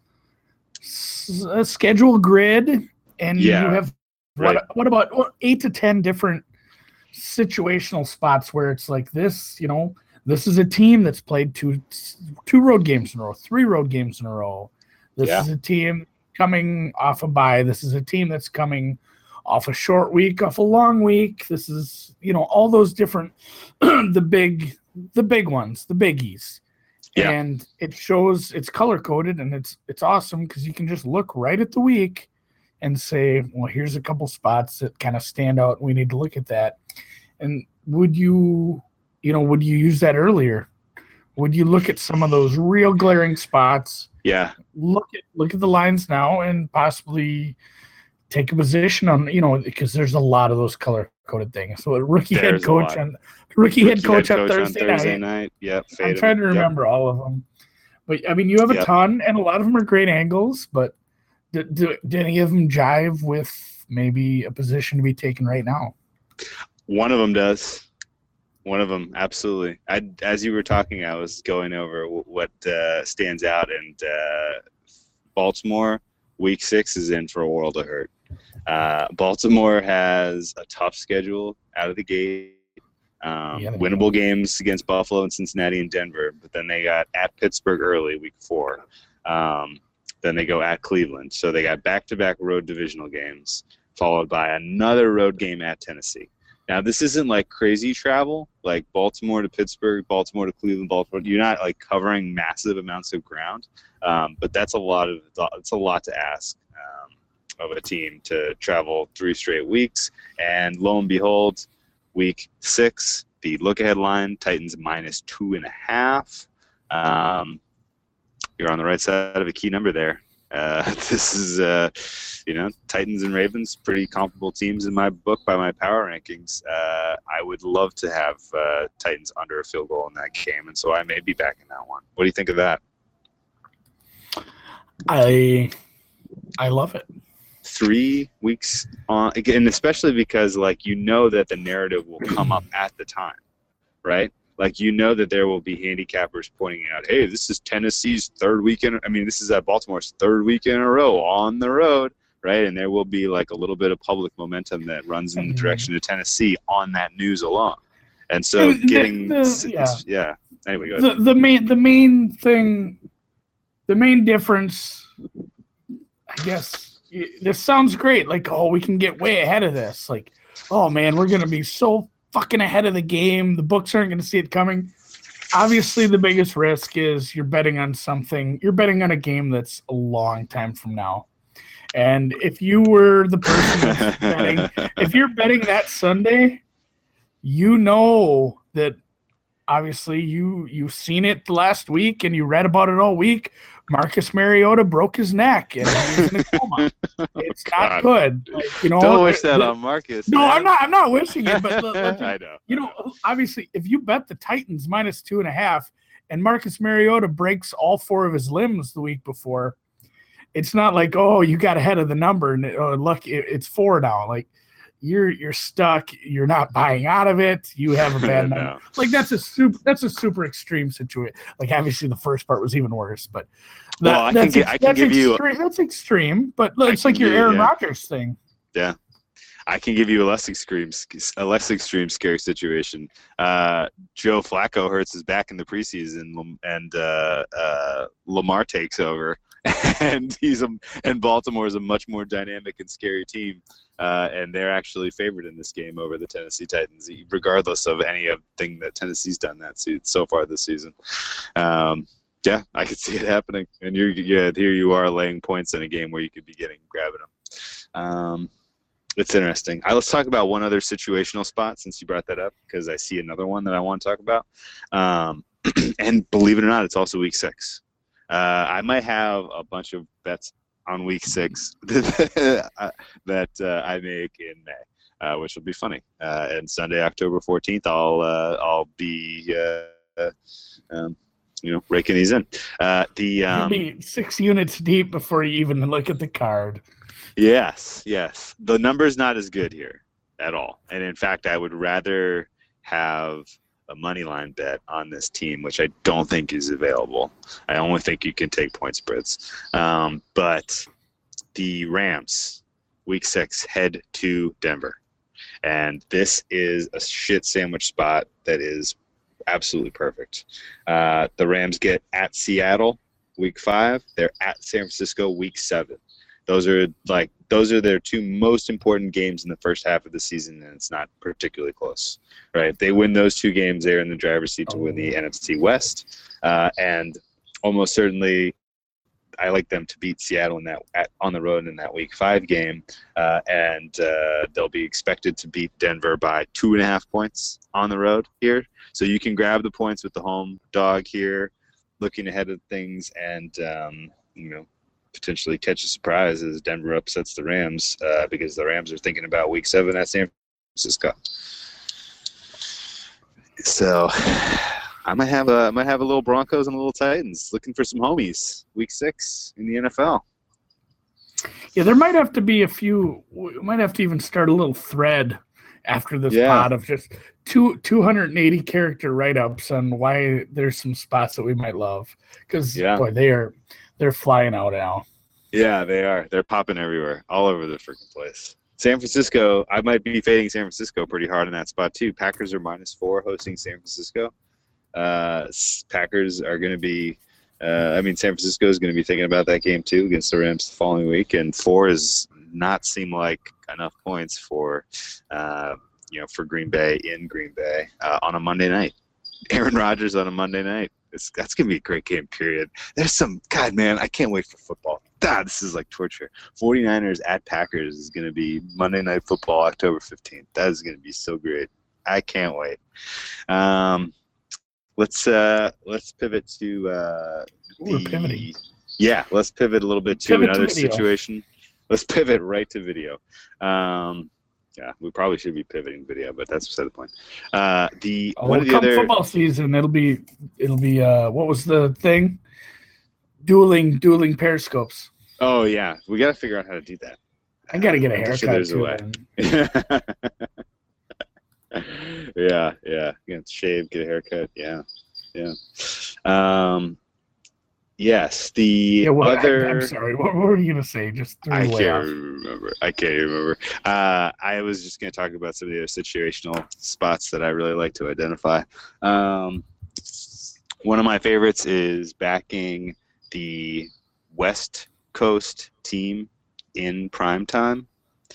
Speaker 3: s- uh, schedule grid, and
Speaker 2: Yeah,
Speaker 3: you have
Speaker 2: right.
Speaker 3: what? What about what, eight to ten different situational spots where it's like this? You know, this is a team that's played two two road games in a row, three road games in a row. This
Speaker 2: Yeah.
Speaker 3: is a team coming off a bye. This is a team that's coming off a short week, off a long week. This is, you know, all those different, the big, the big ones, the biggies.
Speaker 2: Yeah.
Speaker 3: And it shows, it's color coded, and it's it's awesome because you can just look right at the week and say, well, here's a couple spots that kind of stand out. We need to look at that. And would you, you know, would you use that earlier? Would you look at some of those real glaring spots?
Speaker 2: Yeah.
Speaker 3: Look at look at the lines now and possibly take a position on, you know, because there's a lot of those color coded things. So a rookie
Speaker 2: There's
Speaker 3: head
Speaker 2: a
Speaker 3: coach
Speaker 2: lot.
Speaker 3: on rookie, head
Speaker 2: Rookie
Speaker 3: coach
Speaker 2: head
Speaker 3: on Thursday,
Speaker 2: Thursday
Speaker 3: night.
Speaker 2: night. Yep.
Speaker 3: I'm
Speaker 2: fade
Speaker 3: trying
Speaker 2: him.
Speaker 3: to
Speaker 2: Yep.
Speaker 3: remember all of them. But I mean, you have a
Speaker 2: Yep.
Speaker 3: ton, and a lot of them are great angles. But do, do, do any of them jive with maybe a position to be taken right now?
Speaker 2: One of them does. One of them, absolutely. I, as you were talking, I was going over w- what uh, stands out, and uh, Baltimore week six is in for a world of hurt. Uh, Baltimore has a tough schedule out of the gate. Um,
Speaker 3: Yeah, they
Speaker 2: winnable games against Buffalo and Cincinnati and Denver, but then they got at Pittsburgh early, week four. Um, then they go at Cleveland. So they got back-to-back road divisional games, followed by another road game at Tennessee. Now, this isn't like crazy travel, like Baltimore to Pittsburgh, Baltimore to Cleveland, Baltimore. You're not like covering massive amounts of ground, um, but that's a lot of it's a lot to ask. Um, of a team to travel three straight weeks. And lo and behold, week six, the look-ahead line, Titans minus two and a half. Um, you're on the right side of a key number there. Uh, this is, uh, you know, Titans and Ravens, pretty comparable teams in my book by my power rankings. Uh, I would love to have uh, Titans under a field goal in that game, and so I may be back in that one. What do you think of that?
Speaker 3: I I love it.
Speaker 2: Three weeks on, again, especially because, like, you know that the narrative will come up at the time, right? Like, you know that there will be handicappers pointing out, hey, this is Tennessee's third weekend. I mean, this is at Baltimore's third week in a row on the road, right? And there will be, like, a little bit of public momentum that runs in the direction of Tennessee on that news alone. And so getting,
Speaker 3: the, the, yeah.
Speaker 2: yeah. Anyway, go ahead.
Speaker 3: The, the main, the main thing, the main difference, I guess, this sounds great. Like, oh, we can get way ahead of this. Like, oh man, we're gonna be so fucking ahead of the game. The books aren't gonna see it coming. Obviously, the biggest risk is you're betting on something. You're betting on a game that's a long time from now. And if you were the person that's betting, if you're betting that Sunday, you know that obviously you you've seen it last week and you read about it all week. Marcus Mariota broke his neck and he's in a coma. It's not God. good. Like, you know,
Speaker 2: don't wish that the, on Marcus.
Speaker 3: No, man. I'm not. I'm not wishing it. But look, look,
Speaker 2: I know.
Speaker 3: You know, obviously, if you bet the Titans minus two and a half, and Marcus Mariota breaks all four of his limbs the week before, it's not like, oh, you got ahead of the number and oh, look, it, it's four now. Like you're you're stuck. You're not buying out of it. You have a bad number. No. Like that's a super that's a super extreme situation. Like obviously the first part was even worse, but that,
Speaker 2: well, I
Speaker 3: that's
Speaker 2: can, get, I can give
Speaker 3: extreme,
Speaker 2: you
Speaker 3: that's extreme. But it's like your Aaron
Speaker 2: yeah.
Speaker 3: Rodgers thing.
Speaker 2: Yeah. I can give you a less extreme, a less extreme, scary situation. Uh, Joe Flacco hurts his back in the preseason, and uh, uh, Lamar takes over, and he's a, and Baltimore is a much more dynamic and scary team, uh, and they're actually favored in this game over the Tennessee Titans, regardless of anything that Tennessee's done that so far this season. Um, yeah, I could see it happening, and you're yeah here you are laying points in a game where you could be getting grabbing them. Um, It's interesting. I, let's talk about one other situational spot since you brought that up, because I see another one that I want to talk about. Um, and believe it or not, it's also week six. Uh, I might have a bunch of bets on week six that uh, I make in May, uh, which will be funny. Uh, and Sunday, October fourteenth, I'll uh, I'll be uh, um, you know raking these in. Uh, the um,
Speaker 3: You'll be six units deep before you even look at the card.
Speaker 2: Yes, yes. The number's not as good here at all. And in fact, I would rather have a money line bet on this team, which I don't think is available. I only think you can take point spreads. Um, but the Rams, week six, head to Denver. And this is a shit sandwich spot that is absolutely perfect. Uh, the Rams get at Seattle, week five. They're at San Francisco, week seven. Those are like those are their two most important games in the first half of the season, and it's not particularly close, right? If they win those two games, they're in the driver's seat to win the N F C West, uh, and almost certainly, I like them to beat Seattle in that at, on the road in that Week Five game, uh, and uh, they'll be expected to beat Denver by two and a half points on the road here. So you can grab the points with the home dog here, looking ahead of things, and um, you know. potentially catch a surprise as Denver upsets the Rams uh, because the Rams are thinking about week seven at San Francisco. So I might have a I might have a little Broncos and a little Titans looking for some homies week six in the N F L.
Speaker 3: Yeah, there might have to be a few. We might have to even start a little thread after this
Speaker 2: yeah.
Speaker 3: pod of just two two hundred eighty character write ups on why there's some spots that we might love because
Speaker 2: yeah.
Speaker 3: boy they are. They're flying out now.
Speaker 2: Yeah, they are. They're popping everywhere, all over the freaking place. San Francisco, I might be fading San Francisco pretty hard in that spot too. Packers are minus four hosting San Francisco. Uh, Packers are going to be, uh, I mean, San Francisco is going to be thinking about that game too against the Rams the following week, and four does not seem like enough points for, uh, you know, for Green Bay in Green Bay uh, on a Monday night. Aaron Rodgers on a Monday night. It's, that's going to be a great game, period. There's some – God, man, I can't wait for football. ah, this is like torture. 49ers at Packers is going to be Monday Night Football, October fifteenth. That is going to be so great. I can't wait. Um, let's uh, let's pivot to uh,
Speaker 3: We're
Speaker 2: the
Speaker 3: pivoting.
Speaker 2: yeah. Let's pivot a little bit to
Speaker 3: Pivot to
Speaker 2: another
Speaker 3: video.
Speaker 2: situation. Let's pivot right to video. Um, yeah, we probably should be pivoting video, but that's beside the point. Uh, the
Speaker 3: Oh,
Speaker 2: one of the
Speaker 3: come
Speaker 2: other
Speaker 3: football season, it'll be it'll be uh, what was the thing? Dueling dueling periscopes.
Speaker 2: oh yeah, we got to figure out how to do that.
Speaker 3: I gotta get a
Speaker 2: I'm
Speaker 3: haircut
Speaker 2: sure there's a
Speaker 3: too.
Speaker 2: way.
Speaker 3: then.
Speaker 2: yeah, yeah. You know, shave, get a haircut. Yeah, yeah. Um, yes, the
Speaker 3: Yeah, what,
Speaker 2: other.
Speaker 3: I, I'm sorry. What, what were you gonna say? Just threw
Speaker 2: I
Speaker 3: it way
Speaker 2: can't
Speaker 3: off.
Speaker 2: remember. I can't remember. Uh, I was just going to talk about some of the other situational spots that I really like to identify. Um, one of my favorites is backing the West Coast team in prime time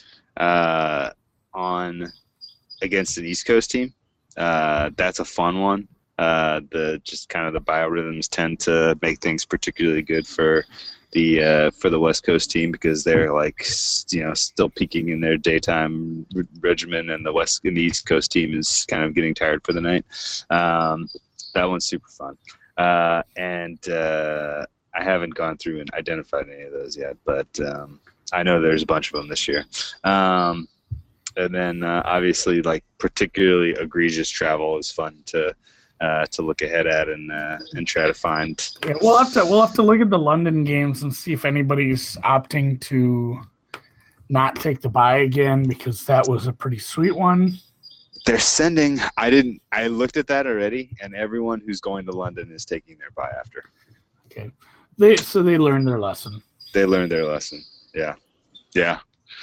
Speaker 2: uh, on against an East Coast team. Uh, that's a fun one. Uh, the just kind of the biorhythms tend to make things particularly good for the uh, for the West Coast team because they're like you know still peaking in their daytime re- regimen, and the West and the East Coast team is kind of getting tired for the night. Um, that one's super fun, uh, and uh, I haven't gone through and identified any of those yet, but um, I know there's a bunch of them this year. Um, and then uh, obviously, like particularly egregious travel is fun to. Uh, to look ahead at and uh, and try to find.
Speaker 3: Yeah, we'll have to we'll have to look at the London games and see if anybody's opting to not take the bye again because that was a pretty sweet one.
Speaker 2: They're sending. I didn't. I looked at that already, and everyone who's going to London is taking their bye after.
Speaker 3: Okay, they so they learned their lesson.
Speaker 2: They learned their lesson. Yeah, yeah.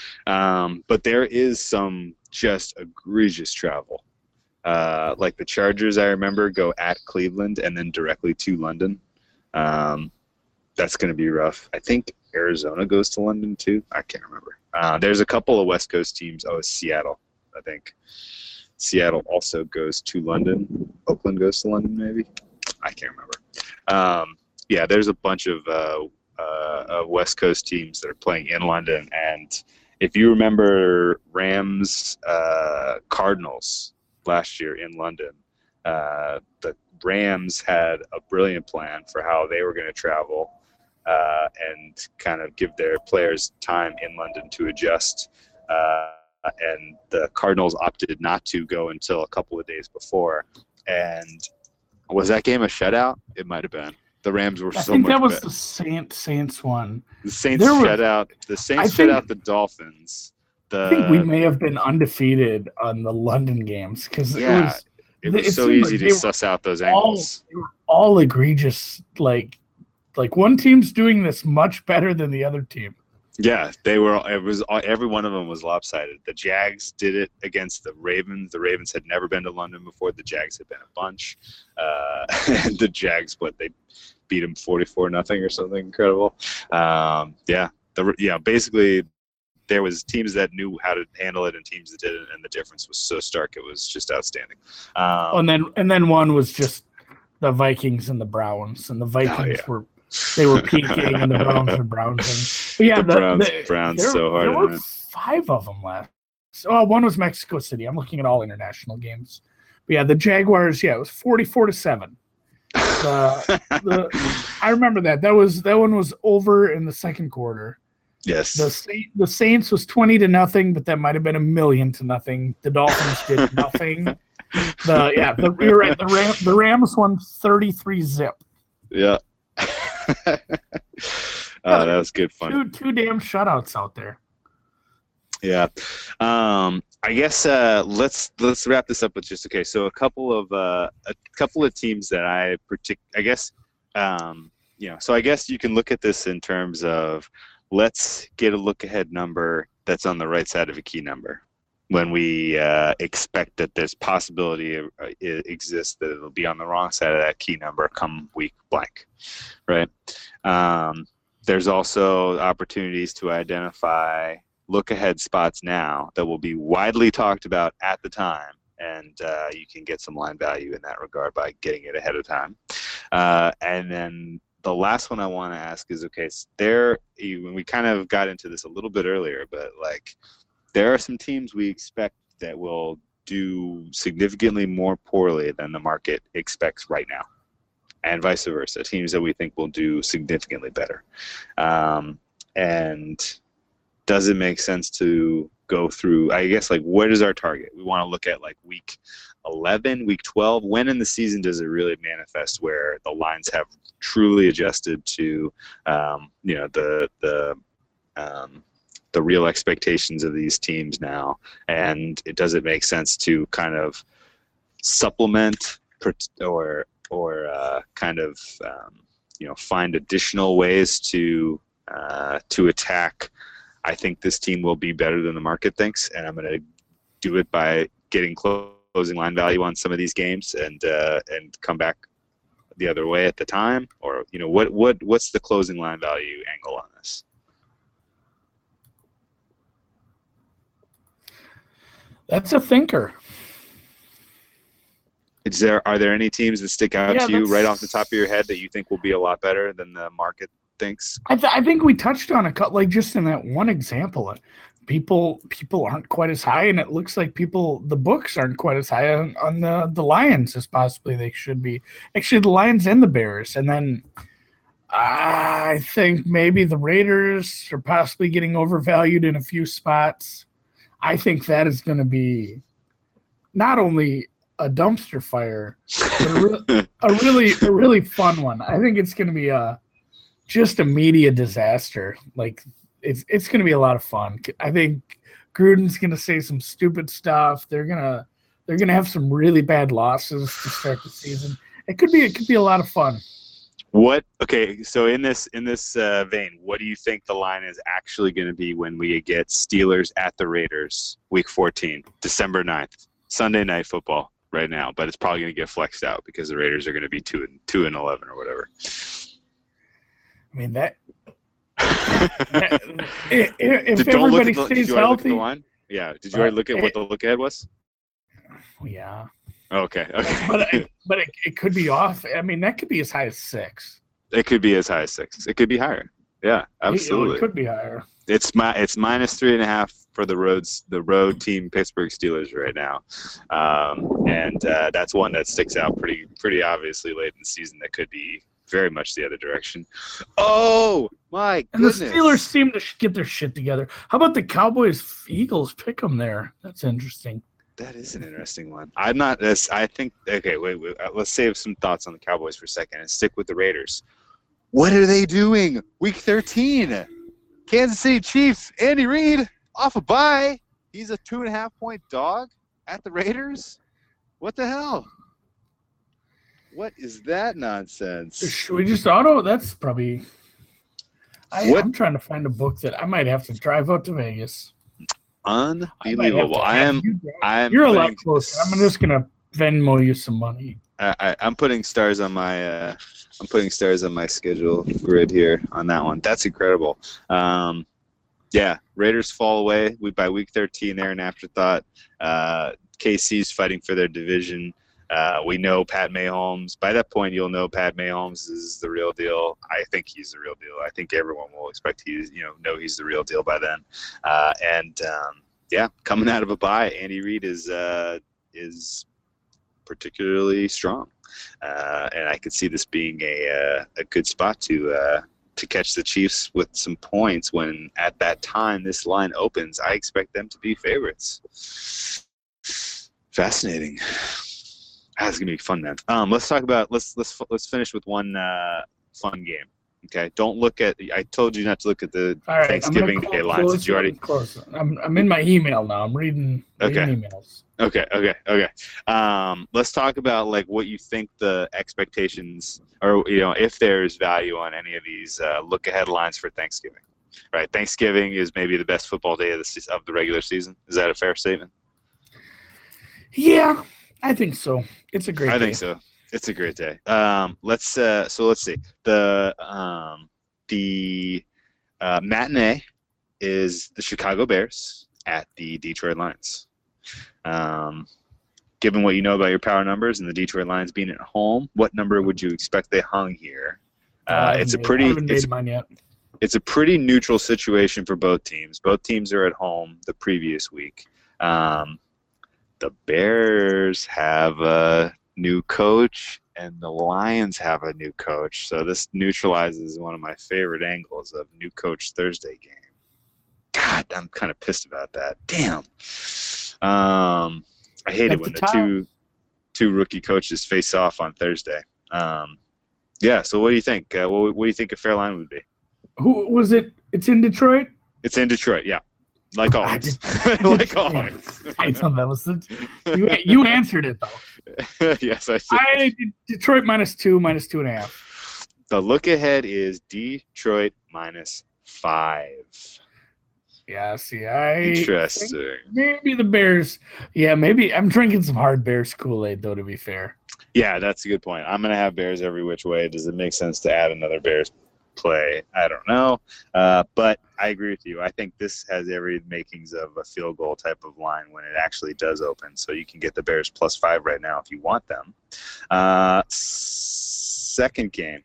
Speaker 2: Um, but there is some just egregious travel. Uh, like the Chargers, I remember, go at Cleveland and then directly to London. Um, that's going to be rough. I think Arizona goes to London too. I can't remember. Uh, there's a couple of West Coast teams. Oh, Seattle, I think. Seattle also goes to London. Oakland goes to London, maybe. I can't remember. Um, yeah, there's a bunch of uh, uh, uh, West Coast teams that are playing in London. And if you remember Rams, uh, Cardinals, last year in London, uh, the Rams had a brilliant plan for how they were going to travel uh, and kind of give their players time in London to adjust. Uh, and the Cardinals opted not to go until a couple of days before. And was that game a shutout? It might have been. The Rams were
Speaker 3: I
Speaker 2: so
Speaker 3: think
Speaker 2: much
Speaker 3: that was
Speaker 2: better.
Speaker 3: the Saints Saints one.
Speaker 2: The Saints
Speaker 3: There was-
Speaker 2: shut out. The Saints
Speaker 3: I
Speaker 2: shut
Speaker 3: think-
Speaker 2: out the Dolphins. The,
Speaker 3: I think we may have been undefeated on the London games because
Speaker 2: Yeah.
Speaker 3: it was
Speaker 2: it was
Speaker 3: it
Speaker 2: so
Speaker 3: seemed
Speaker 2: easy
Speaker 3: like
Speaker 2: to
Speaker 3: they were
Speaker 2: suss out those
Speaker 3: all
Speaker 2: angles.
Speaker 3: they were all egregious. Like like one team's doing this much better than the other team.
Speaker 2: Yeah, they were. It was every one of them was lopsided. The Jags did it against the Ravens. The Ravens had never been to London before. The Jags had been a bunch. Uh, and the Jags, what they beat them forty-four nothing or something incredible. Um, yeah, the yeah basically there was teams that knew how to handle it and teams that didn't, and the difference was so stark. It was just outstanding. Um,
Speaker 3: Oh, and then and then one was just the Vikings and the Browns, and the Vikings
Speaker 2: Oh, yeah.
Speaker 3: were they were peaking, and the Browns were browsing. But yeah,
Speaker 2: The Browns- Browns
Speaker 3: there,
Speaker 2: so hard
Speaker 3: There
Speaker 2: in
Speaker 3: were
Speaker 2: it.
Speaker 3: five of them left. Oh, one was Mexico City. I'm looking at all international games. But yeah, the Jaguars. Yeah, it was forty-four to seven. The, the I remember that. That was that one was over in the second quarter.
Speaker 2: yes.
Speaker 3: The Sa- the Saints was twenty to nothing, but that might have been a million to nothing. The Dolphins did nothing. The yeah, the, you're right. The Ram, the Rams won thirty-three zip.
Speaker 2: Yeah. oh, that was good fun.
Speaker 3: Two two damn shutouts out there.
Speaker 2: Yeah. Um, I guess uh, let's let's wrap this up with just okay. So a couple of uh, a couple of teams that I partic- I guess um, you know. So I guess you can look at this in terms of let's get a look ahead number that's on the right side of a key number when we uh, expect that there's possibility of, uh, it exists that it'll be on the wrong side of that key number come week blank, right? Um, there's also opportunities to identify look ahead spots now that will be widely talked about at the time, and uh, you can get some line value in that regard by getting it ahead of time. Uh, and then the last one I want to ask is, okay, so there, when we kind of got into this a little bit earlier, but like there are some teams we expect that will do significantly more poorly than the market expects right now, and vice versa. Teams that we think will do significantly better. Um, and does it make sense to go through, I guess, like, what is our target? We want to look at like week eleven, week twelve. When in the season does it really manifest where the lines have truly adjusted to, um, you know, the the um, the real expectations of these teams now, and it doesn't make sense to kind of supplement or or uh, kind of um, you know, find additional ways to uh, to attack. I think this team will be better than the market thinks, and I'm going to do it by getting closing line value on some of these games and uh, and come back the other way at the time. Or, you know, what what what's the closing line value angle on this?
Speaker 3: That's a thinker.
Speaker 2: Is there are there any teams that stick out
Speaker 3: Yeah,
Speaker 2: to you
Speaker 3: that's-
Speaker 2: right off the top of your head that you think will be a lot better than the market thinks?
Speaker 3: I, th- I think we touched on a couple, like just in that one example. uh, People people aren't quite as high, and it looks like people the books aren't quite as high on, on the the Lions as possibly they should be. Actually, the Lions and the Bears, and then I think maybe the Raiders are possibly getting overvalued in a few spots. I think that is going to be not only a dumpster fire, but a, re- a really a really fun one. I think it's going to be a just a media disaster. Like it's it's going to be a lot of fun. I think Gruden's going to say some stupid stuff. They're gonna they're gonna have some really bad losses to start the season. It could be it could be a lot of fun.
Speaker 2: What? Okay, so in this in this uh, vein, what do you think the line is actually going to be when we get Steelers at the Raiders, Week fourteen, December ninth, Sunday Night Football right now? But it's probably going to get flexed out because the Raiders are going to be two and two and eleven or whatever.
Speaker 3: I mean that. that if if
Speaker 2: Did- don't look
Speaker 3: everybody
Speaker 2: at the- did
Speaker 3: stays
Speaker 2: you already look at the
Speaker 3: healthy,
Speaker 2: line? Yeah. Did you already look at what the look ahead was?
Speaker 3: yeah.
Speaker 2: Okay. Okay.
Speaker 3: But it, but it, it could be off. I mean, that could be as high as six.
Speaker 2: It could be as high as six. It could be higher. Yeah, absolutely.
Speaker 3: It could be higher.
Speaker 2: It's my it's minus three and a half for the roads the road team Pittsburgh Steelers right now, um, and uh, that's one that sticks out pretty pretty obviously late in the season. That could be very much the other direction. Oh my
Speaker 3: And
Speaker 2: goodness!
Speaker 3: the Steelers seem to sh- get their shit together. How about the Cowboys Eagles pick them there? That's interesting.
Speaker 2: That is an interesting one. I'm not this. I think okay. Wait, wait. Uh, let's save some thoughts on the Cowboys for a second and stick with the Raiders. What are they doing? Week thirteen. Kansas City Chiefs, Andy Reid, off a bye. He's a two and a half point dog at the Raiders. What the hell? What is that nonsense?
Speaker 3: Should we just auto? That's probably. I,
Speaker 2: What?
Speaker 3: I'm trying to find a book that I might have to drive out to Vegas. I might have
Speaker 2: Unbelievable.
Speaker 3: to
Speaker 2: I
Speaker 3: have
Speaker 2: am.
Speaker 3: you drive.
Speaker 2: I am.
Speaker 3: You're a lot
Speaker 2: putting-
Speaker 3: closer. I'm just gonna Venmo you some money.
Speaker 2: I, I, I'm putting stars on my. Uh, I'm putting stars on my schedule grid here on that one. That's incredible. Um, yeah, Raiders fall away. We by week thirteen, they're an afterthought. Uh, K C's fighting for their division. Uh, we know Pat Mahomes. By that point, you'll know Pat Mahomes is the real deal. I think he's the real deal. I think everyone will expect he's, you know, know he's the real deal by then. Uh, and um, yeah, coming out of a bye, Andy Reid is uh, is particularly strong, uh, and I could see this being a uh, a good spot to uh, to catch the Chiefs with some points. When at that time this line opens, I expect them to be favorites. Fascinating. That's gonna be fun, man. Um, let's talk about let's let's let's finish with one uh, fun game. Okay, don't look at. I told you not to look at the
Speaker 3: All right,
Speaker 2: Thanksgiving
Speaker 3: I'm gonna
Speaker 2: Day
Speaker 3: close-
Speaker 2: lines.
Speaker 3: close
Speaker 2: Did you already?
Speaker 3: it, close it. I'm I'm in my email now. I'm reading, reading
Speaker 2: Okay.
Speaker 3: emails.
Speaker 2: Okay, okay, okay. Um, let's talk about like what you think the expectations, or you know, if there's value on any of these uh, look ahead lines for Thanksgiving. Right, Thanksgiving is maybe the best football day of the se- of the regular season. Is that a fair statement?
Speaker 3: Yeah, I think so. It's a great.
Speaker 2: I
Speaker 3: day.
Speaker 2: think so. It's a great day. Um, let's uh, so let's see. The um, the uh, matinee is the Chicago Bears at the Detroit Lions. Um, given what you know about your power numbers and the Detroit Lions being at home, what number would you expect they hung here Uh, it's a
Speaker 3: made,
Speaker 2: pretty
Speaker 3: I haven't
Speaker 2: it's,
Speaker 3: made mine yet.
Speaker 2: it's a pretty neutral situation for both teams. Both teams are at home the previous week. Um, the Bears have a new coach, and the Lions have a new coach. So this neutralizes one of my favorite angles of New Coach Thursday game. God, I'm kind of pissed about that. Damn. Um, I hate
Speaker 3: At
Speaker 2: it when
Speaker 3: the
Speaker 2: the, two two rookie coaches face off on Thursday. Um, yeah. So what do you think? Uh, what, what do you think a fair line would be?
Speaker 3: Who was it? It's in Detroit.
Speaker 2: It's in Detroit. Yeah. Like always. like always.
Speaker 3: I thought that was the, you. You answered it though.
Speaker 2: Yes, I did.
Speaker 3: I Detroit minus two, minus two and a half.
Speaker 2: The look ahead is Detroit minus five.
Speaker 3: Yeah, see, I
Speaker 2: Interesting.
Speaker 3: Maybe the Bears. Yeah, maybe I'm drinking some hard Bears Kool-Aid though. To be fair.
Speaker 2: Yeah, that's a good point. I'm gonna have Bears every which way. Does it make sense to add another Bears play? I don't know, uh, but I agree with you. I think this has every makings of a field goal type of line when it actually does open. So you can get the Bears plus five right now if you want them. Uh, second game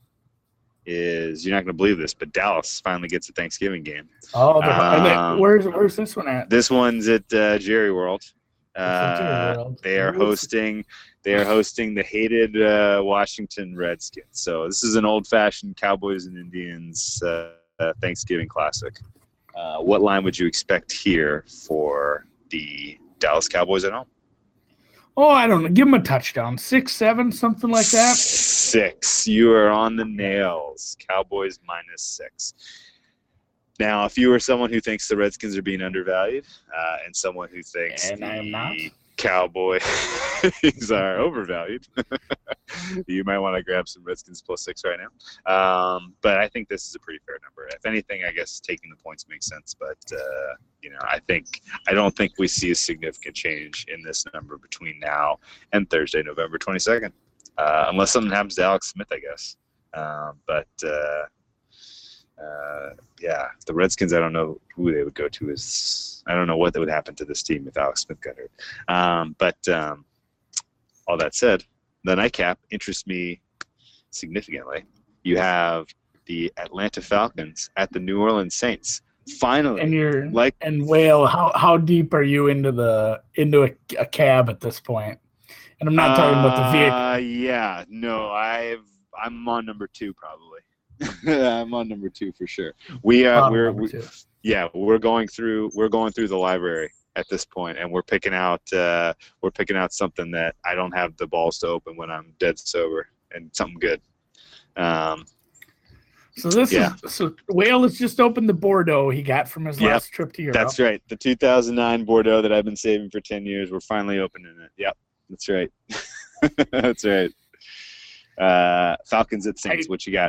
Speaker 2: is, you're not going to believe this, but Dallas finally gets a Thanksgiving game.
Speaker 3: Oh, the,
Speaker 2: Um,
Speaker 3: they, where's where's this one at?
Speaker 2: This one's at uh, Jerry World.
Speaker 3: It's at Jerry
Speaker 2: Uh,
Speaker 3: World.
Speaker 2: they are hosting. They are hosting the hated uh, Washington Redskins. So this is an old-fashioned Cowboys and Indians uh, uh, Thanksgiving classic. Uh, what line would you expect here for the Dallas Cowboys at home?
Speaker 3: Oh, I don't know. Give them a touchdown. Six, seven, something like that.
Speaker 2: Six. You are on the nails. Cowboys minus six. Now, if you are someone who thinks the Redskins are being undervalued, uh, and someone who thinks
Speaker 3: And I am not.
Speaker 2: the Cowboys are overvalued, you might want to grab some Redskins plus six right now. Um, but I think this is a pretty fair number. If anything, I guess taking the points makes sense. But uh, you know, I think I don't think we see a significant change in this number between now and Thursday, November twenty-second, uh, unless something happens to Alex Smith, I guess. Um, but uh, uh, yeah, the Redskins, I don't know who they would go to. Is I don't know what would happen to this team if Alex Smith got hurt. Um, but um, all that said, the nightcap interests me significantly. You have the Atlanta Falcons at the New Orleans Saints. Finally,
Speaker 3: And you're
Speaker 2: like
Speaker 3: and Whale, how how deep are you into the into a, a cab at this point? And I'm not talking about the vehicle.
Speaker 2: Uh, yeah, no, I've I'm on number two probably. I'm on number two for sure. We uh,
Speaker 3: Bottom
Speaker 2: we're
Speaker 3: number
Speaker 2: we,
Speaker 3: two.
Speaker 2: yeah, we're going through we're going through the library at this point, and we're picking out uh, we're picking out something that I don't have the balls to open when I'm dead sober, and something good. Um,
Speaker 3: So this
Speaker 2: yeah.
Speaker 3: is so Whale has just opened the Bordeaux he got from his
Speaker 2: Yep,
Speaker 3: last trip to Europe.
Speaker 2: that's right. The two thousand nine Bordeaux that I've been saving for ten years. We're finally opening it. Yep, that's right. That's right. Uh, Falcons at Saints.
Speaker 3: I-
Speaker 2: What you got?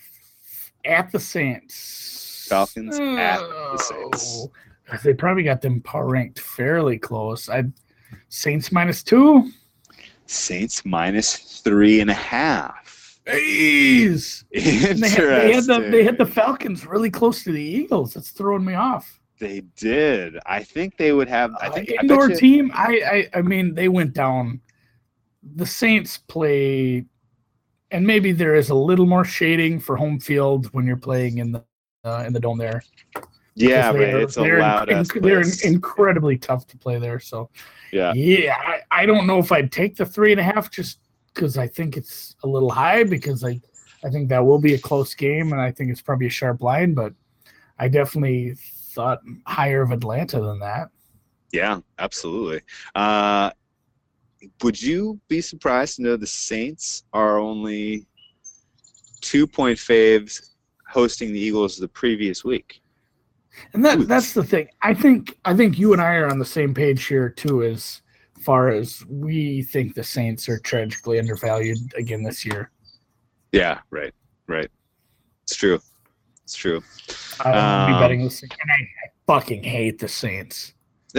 Speaker 3: At the Saints.
Speaker 2: Falcons at the Saints.
Speaker 3: Oh, they probably got them power ranked fairly close. I Saints minus two.
Speaker 2: Saints minus three and a half.
Speaker 3: Jeez. And They had, they, had the, they had the Falcons really close to the Eagles. That's throwing me off.
Speaker 2: They did. I think they would have. I think
Speaker 3: uh,
Speaker 2: I
Speaker 3: indoor
Speaker 2: bet you-
Speaker 3: team. I, I I mean they went down. The Saints play, and maybe there is a little more shading for home field when you're playing in the uh, in the dome there.
Speaker 2: Yeah,
Speaker 3: Because
Speaker 2: but
Speaker 3: they're-
Speaker 2: it's a
Speaker 3: they're
Speaker 2: loud.
Speaker 3: inc-
Speaker 2: ass
Speaker 3: They're
Speaker 2: place.
Speaker 3: incredibly tough to play there. So
Speaker 2: Yeah.
Speaker 3: yeah, I, I don't know if I'd take the three and a half just because I think it's a little high because I I think that will be a close game and I think it's probably a sharp line, but I definitely thought higher of Atlanta than that.
Speaker 2: Yeah, absolutely. Uh, would you be surprised to know the Saints are only two point faves hosting the Eagles the previous week?
Speaker 3: And that
Speaker 2: Ooh.
Speaker 3: that's the thing. I think I think you and I are on the same page here too, as far as we think the Saints are tragically undervalued again this year.
Speaker 2: Yeah, right, right. It's true. It's true.
Speaker 3: I will
Speaker 2: Um,
Speaker 3: be betting this, and I, I fucking hate the Saints.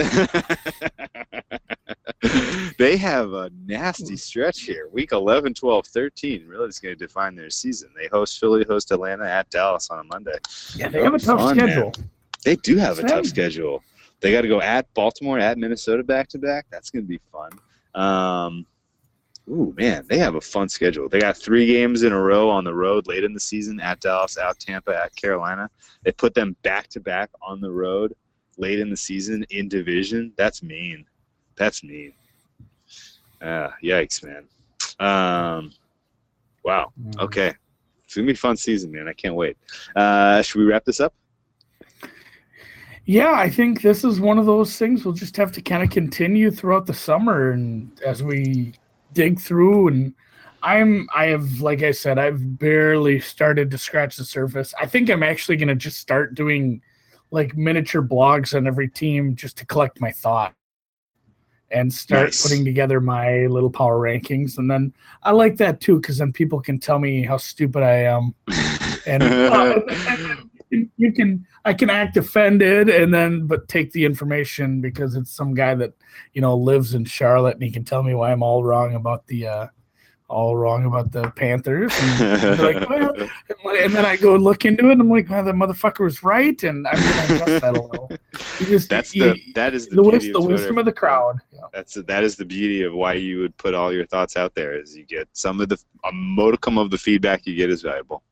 Speaker 2: They have a nasty stretch here. Week eleven, twelve, thirteen really is going to define their season. They host Philly, host Atlanta, at Dallas on a Monday.
Speaker 3: Yeah, they have a tough
Speaker 2: Fun,
Speaker 3: schedule.
Speaker 2: man. They do have a
Speaker 3: Same.
Speaker 2: tough schedule. They got to go at Baltimore, at Minnesota back to back. That's going to be fun. Um, Ooh, man, they have a fun schedule. They got three games in a row on the road late in the season at Dallas, at Tampa, at Carolina. They put them back-to-back on the road late in the season in division. That's mean. That's mean. Uh, yikes, man. Um, wow. Okay. It's going to be a fun season, man. I can't wait. Uh, should we wrap this up?
Speaker 3: Yeah, I think this is one of those things we'll just have to kind of continue throughout the summer and as we dig through. And I'm, I have, like I said, I've barely started to scratch the surface. I think I'm actually going to just start doing like miniature blogs on every team just to collect my thought and start
Speaker 2: Nice.
Speaker 3: putting together my little power rankings. And then I like that too, because then people can tell me how stupid I am. And, uh, and you can, I can act offended and then, but take the information because it's some guy that, you know, lives in Charlotte and he can tell me why I'm all wrong about the, uh, all wrong about the Panthers. And, they're like, well, and then I go look into it and I'm like, well, the motherfucker was right. And I'm going to adjust that a little. You just,
Speaker 2: That's
Speaker 3: you,
Speaker 2: the, that is the,
Speaker 3: the,
Speaker 2: beauty
Speaker 3: wis-
Speaker 2: of
Speaker 3: the
Speaker 2: Twitter.
Speaker 3: wisdom of the crowd. Yeah.
Speaker 2: That's that is the beauty of why you would put all your thoughts out there is you get some of the a modicum of the feedback you get is valuable.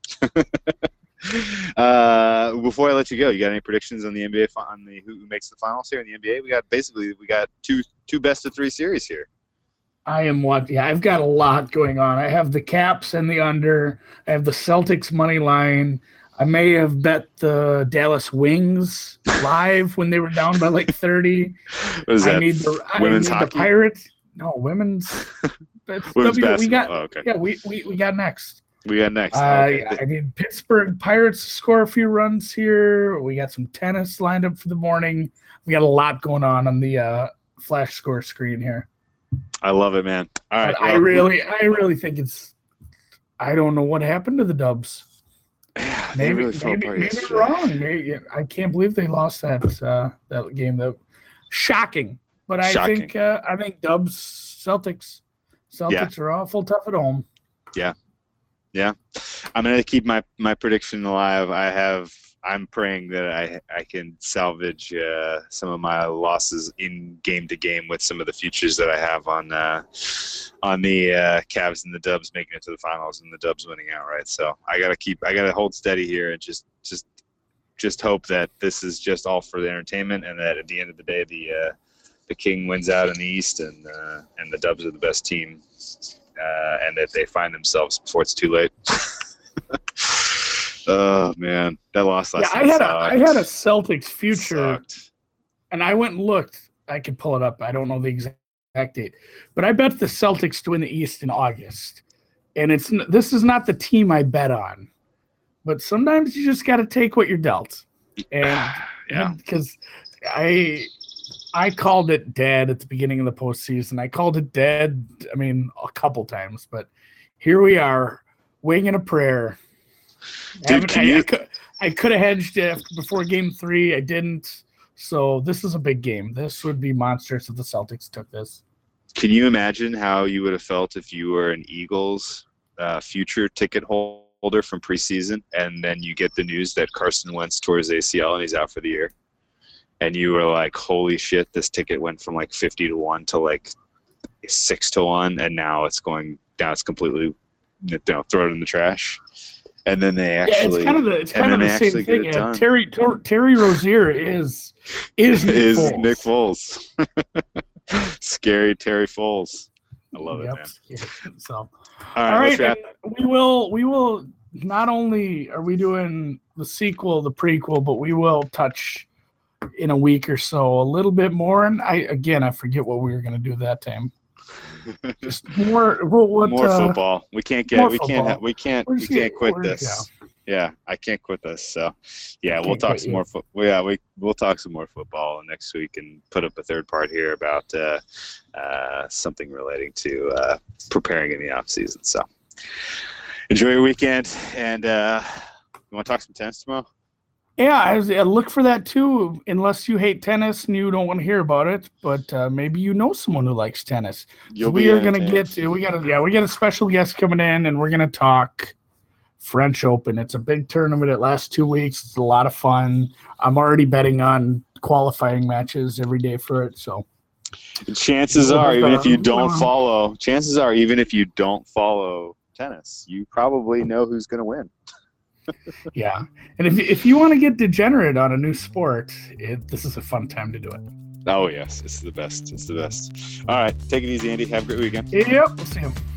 Speaker 2: uh, before I let you go, you got any predictions on the N B A fi- on the who makes the finals here in the N B A? We got basically we got two two best of three series here.
Speaker 3: I am what? Yeah, I've got a lot going on. I have the Caps and the under. I have the Celtics money line. I may have bet the Dallas Wings live when they were down by like thirty.
Speaker 2: What is that?
Speaker 3: I need the I
Speaker 2: women's
Speaker 3: need
Speaker 2: hockey?
Speaker 3: the Pirates. No, women's. That's
Speaker 2: Women's
Speaker 3: W- we got.
Speaker 2: basketball. Oh, okay.
Speaker 3: Yeah, we, we we got next.
Speaker 2: We got next.
Speaker 3: Uh,
Speaker 2: Okay.
Speaker 3: yeah, I need Pittsburgh Pirates to score a few runs here. We got some tennis lined up for the morning. We got a lot going on on the uh, flash score screen here.
Speaker 2: I love it, man. All right.
Speaker 3: But I
Speaker 2: well,
Speaker 3: really, I really think it's. I don't know what happened to the Dubs.
Speaker 2: yeah, they
Speaker 3: Maybe,
Speaker 2: really fell
Speaker 3: maybe,
Speaker 2: apart
Speaker 3: maybe
Speaker 2: yesterday.
Speaker 3: wrong. Maybe, I can't believe they lost that uh, that game. That shocking. But I
Speaker 2: Shocking.
Speaker 3: think uh, I think Dubs Celtics Celtics are awful tough at home.
Speaker 2: Yeah, I'm gonna keep my, my prediction alive. I have. I'm praying that I I can salvage uh, some of my losses in game to game with some of the futures that I have on uh, on the uh, Cavs and the Dubs making it to the finals and the Dubs winning outright. So I gotta keep. I gotta hold steady here and just just just hope that this is just all for the entertainment and that at the end of the day the uh, the King wins out in the East and uh, and the Dubs are the best team. Uh, and that they find themselves before it's too late. Oh man, that loss last
Speaker 3: Yeah, I
Speaker 2: night
Speaker 3: had a
Speaker 2: sucked.
Speaker 3: I had a Celtics future,
Speaker 2: Sucked.
Speaker 3: and I went and looked. I could pull it up. I don't know the exact date, but I bet the Celtics to win the East in August. And it's n- this is not the team I bet on, but sometimes you just got to take what you're dealt. And
Speaker 2: Yeah.
Speaker 3: because I I called it dead at the beginning of the postseason. I called it dead. I mean, a couple times, but here we are, winging a prayer. I,
Speaker 2: Dude, can
Speaker 3: I,
Speaker 2: you-
Speaker 3: I could, I could have hedged it before game three. I didn't. So this is a big game. This would be monstrous if the Celtics took this.
Speaker 2: Can you imagine how you would have felt if you were an Eagles uh, future ticket holder from preseason, and then you get the news that Carson Wentz tore his A C L and he's out for the year, and you were like, "Holy shit! This ticket went from like fifty to one to like six to one, and now it's going down. It's completely, you know, throw it in the trash." And then they actually,
Speaker 3: yeah, it's kind of the it's
Speaker 2: and
Speaker 3: kind of
Speaker 2: then
Speaker 3: the
Speaker 2: they
Speaker 3: same
Speaker 2: actually get
Speaker 3: thing.
Speaker 2: it
Speaker 3: Yeah,
Speaker 2: done.
Speaker 3: Terry Tor, Terry Rozier is is Nick
Speaker 2: is
Speaker 3: Foles.
Speaker 2: Nick Foles. Scary Terry Foles. I love
Speaker 3: Yep.
Speaker 2: it, man.
Speaker 3: Yeah. So
Speaker 2: All
Speaker 3: all
Speaker 2: right,
Speaker 3: right,
Speaker 2: let's wrap.
Speaker 3: and we will we will not only are we doing the sequel, the prequel, but we will touch in a week or so a little bit more. And I again I forget what we were going to do that time. Just more what, what
Speaker 2: More
Speaker 3: uh,
Speaker 2: football. We can't get.
Speaker 3: more
Speaker 2: We can't.
Speaker 3: football.
Speaker 2: Ha- we can't.
Speaker 3: We're
Speaker 2: We
Speaker 3: just
Speaker 2: can't
Speaker 3: getting-
Speaker 2: quit
Speaker 3: we're-
Speaker 2: this. Yeah, I can't quit this. So, yeah, we'll
Speaker 3: Can't
Speaker 2: talk
Speaker 3: quit
Speaker 2: some
Speaker 3: you.
Speaker 2: more. Fo- well, yeah, we we'll talk some more football next week and put up a third part here about uh, uh, something relating to uh, preparing in the off season. So, enjoy your weekend, and uh, you want to talk some tennis tomorrow?
Speaker 3: Yeah, I, was, I look for that too. Unless you hate tennis and you don't want to hear about it, but uh, maybe you know someone who likes tennis.
Speaker 2: You'll
Speaker 3: we
Speaker 2: be
Speaker 3: are going to
Speaker 2: entertained.
Speaker 3: get we got a, yeah we got a special guest coming in, and we're going to talk French Open. It's a big tournament. It lasts two weeks. It's a lot of fun. I'm already betting on qualifying matches every day for it. So
Speaker 2: Chances are, even if you don't follow, chances are, even if you don't follow tennis, you probably know who's going to win.
Speaker 3: Yeah, and if if you want to get degenerate on a new sport, it, this is a fun time to do it.
Speaker 2: Oh yes, it's the best. It's the best. All right, take it easy, Andy. Have a great weekend.
Speaker 3: Yep, we'll see you.